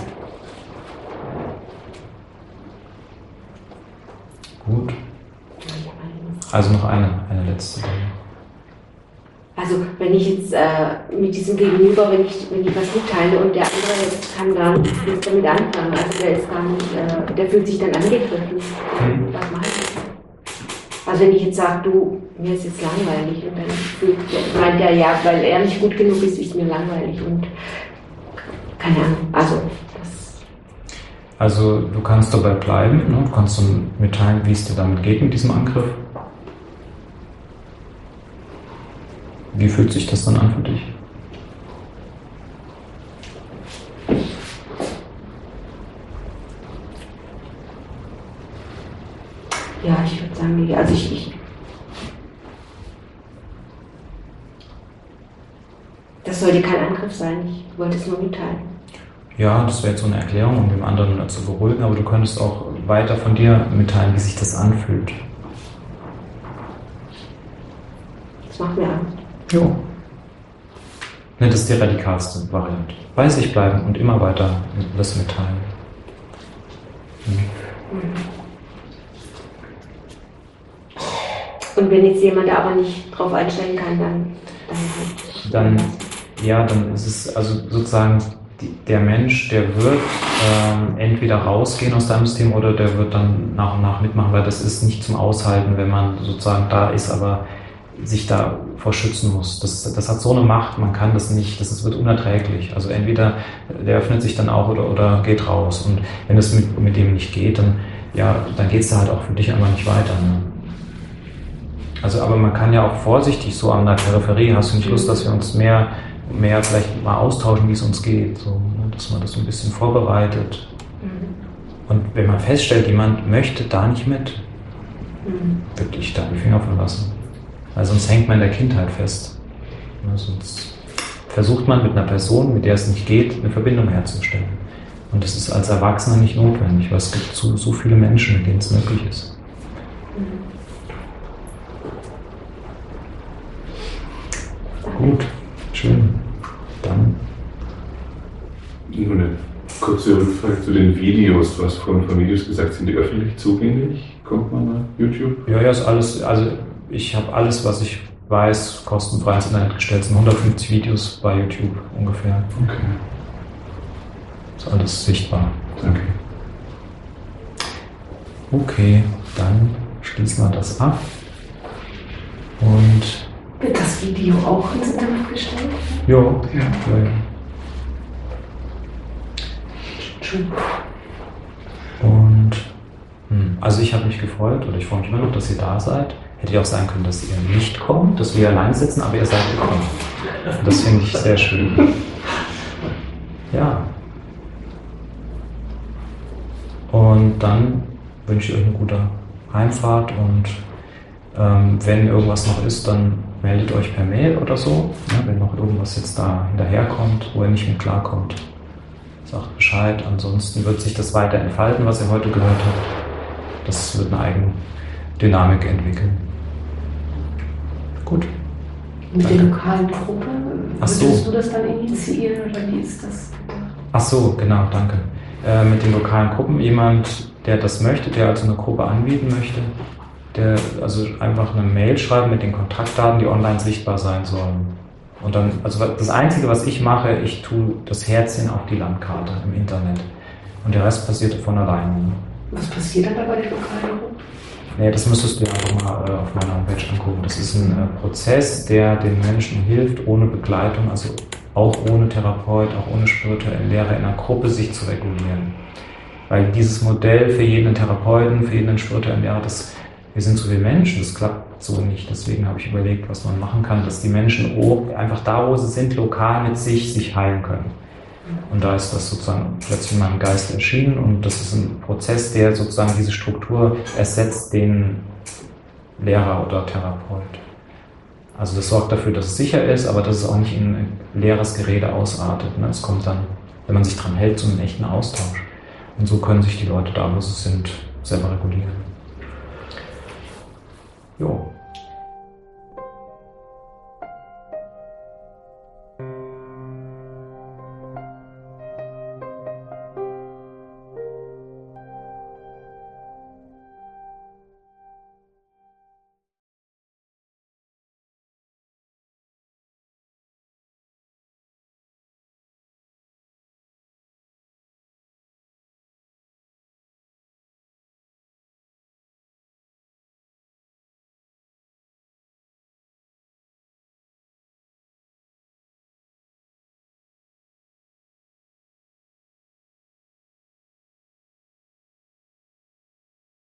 Gut. Also noch eine, eine letzte. Also wenn ich jetzt äh, mit diesem Gegenüber, wenn ich, wenn ich was mitteile und der andere kann gar nicht damit anfangen, also der ist gar nicht, äh, der fühlt sich dann angegriffen. Mhm. Was mache ich? Also wenn ich jetzt sage, du, mir ist jetzt langweilig und dann fühlt, meint er ja, weil er nicht gut genug ist, ist mir langweilig und keine Ahnung, also das. Also du kannst dabei bleiben, ne? Du kannst du mitteilen, wie es dir damit geht mit diesem Angriff. Wie fühlt sich das dann an für dich? Ja, ich würde sagen, also ich, ich das sollte kein Angriff sein, ich wollte es nur mitteilen. Ja, das wäre jetzt so eine Erklärung, um den anderen zu beruhigen, aber du könntest auch weiter von dir mitteilen, wie sich das anfühlt. Das macht mir Angst. Jo. Ne, das ist die radikalste Variante. Bei sich bleiben und immer weiter das mitteilen. Mhm. Und wenn jetzt jemand da aber nicht drauf einstellen kann, dann Dann, dann, ja, dann ist es also sozusagen die, der Mensch, der wird ähm, entweder rausgehen aus deinem System oder der wird dann nach und nach mitmachen, weil das ist nicht zum Aushalten, wenn man sozusagen da ist, aber sich davor schützen muss. Das, das hat so eine Macht, man kann das nicht, das ist, wird unerträglich. Also entweder der öffnet sich dann auch oder, oder geht raus. Und wenn es mit, mit dem nicht geht, dann, ja, dann geht es da halt auch für dich einfach nicht weiter. Ne? Also, aber man kann ja auch vorsichtig so an der Peripherie, hast du nicht Lust, dass wir uns mehr, mehr vielleicht mal austauschen, wie es uns geht, so, ne? Dass man das so ein bisschen vorbereitet. Mhm. Und wenn man feststellt, jemand möchte da nicht mit, Mhm. wirklich da die Finger von lassen. Weil sonst hängt man in der Kindheit fest. Ne? Sonst versucht man mit einer Person, mit der es nicht geht, eine Verbindung herzustellen. Und das ist als Erwachsener nicht notwendig, weil es gibt so, so viele Menschen, mit denen es möglich ist. Mhm. Gut, schön. Dann. Nur eine kurze Rückfrage zu den Videos. Du hast vorhin von Videos gesagt, sind die öffentlich zugänglich? Kommt man nach YouTube? Ja, ja, ist alles, also ich habe alles, was ich weiß, kostenfrei ins Internet gestellt. Es sind hundertfünfzig Videos bei YouTube ungefähr. Okay. Ist alles sichtbar. Danke. Okay, dann schließen wir das ab. Und Wird das Video auch ins Internet gestellt? jo, Ja. ja, ja. Entschuldigung. Und hm, also ich habe mich gefreut, oder ich freue mich immer noch, dass ihr da seid. Hätte ja auch sein können, dass ihr nicht kommt, dass wir allein sitzen, aber ihr seid gekommen. Und das finde ich sehr schön. Ja. Und dann wünsche ich euch eine gute Heimfahrt und ähm, wenn irgendwas noch ist, dann meldet euch per Mail oder so. Ne, wenn noch irgendwas jetzt da hinterherkommt, wo ihr nicht mit klarkommt, sagt Bescheid. Ansonsten wird sich das weiter entfalten, was ihr heute gehört habt. Das wird eine eigene Dynamik entwickeln. Gut. Mit Danke. der lokalen Gruppe, Ach so. würdest du das dann initiieren oder wie ist das gedacht? Ach so, genau, danke. Äh, mit den lokalen Gruppen, jemand, der das möchte, der also eine Gruppe anbieten möchte, der also einfach eine Mail schreiben mit den Kontaktdaten, die online sichtbar sein sollen. Und dann, also das Einzige, was ich mache, ich tue das Herzchen auf die Landkarte im Internet. Und der Rest passiert von alleine. Was passiert dann da bei der lokalen Gruppe? Nee, das müsstest du ja einfach mal äh, auf meiner Homepage angucken. Das ist ein äh, Prozess, der den Menschen hilft, ohne Begleitung, also auch ohne Therapeut, auch ohne spirituelle Lehre in einer Gruppe sich zu regulieren. Weil dieses Modell für jeden Therapeuten, für jeden spirituellen Lehrer, das, wir sind so viele Menschen, das klappt so nicht. Deswegen habe ich überlegt, was man machen kann, dass die Menschen einfach da, wo sie sind, lokal mit sich, sich heilen können. Und da ist das sozusagen plötzlich in meinem Geist erschienen und das ist ein Prozess, der sozusagen diese Struktur ersetzt, den Lehrer oder Therapeut. Also das sorgt dafür, dass es sicher ist, aber dass es auch nicht in leeres Gerede ausartet. Ne? Es kommt dann, wenn man sich dran hält, zu einem echten Austausch. Und so können sich die Leute da, wo sie sind, selber regulieren. Jo.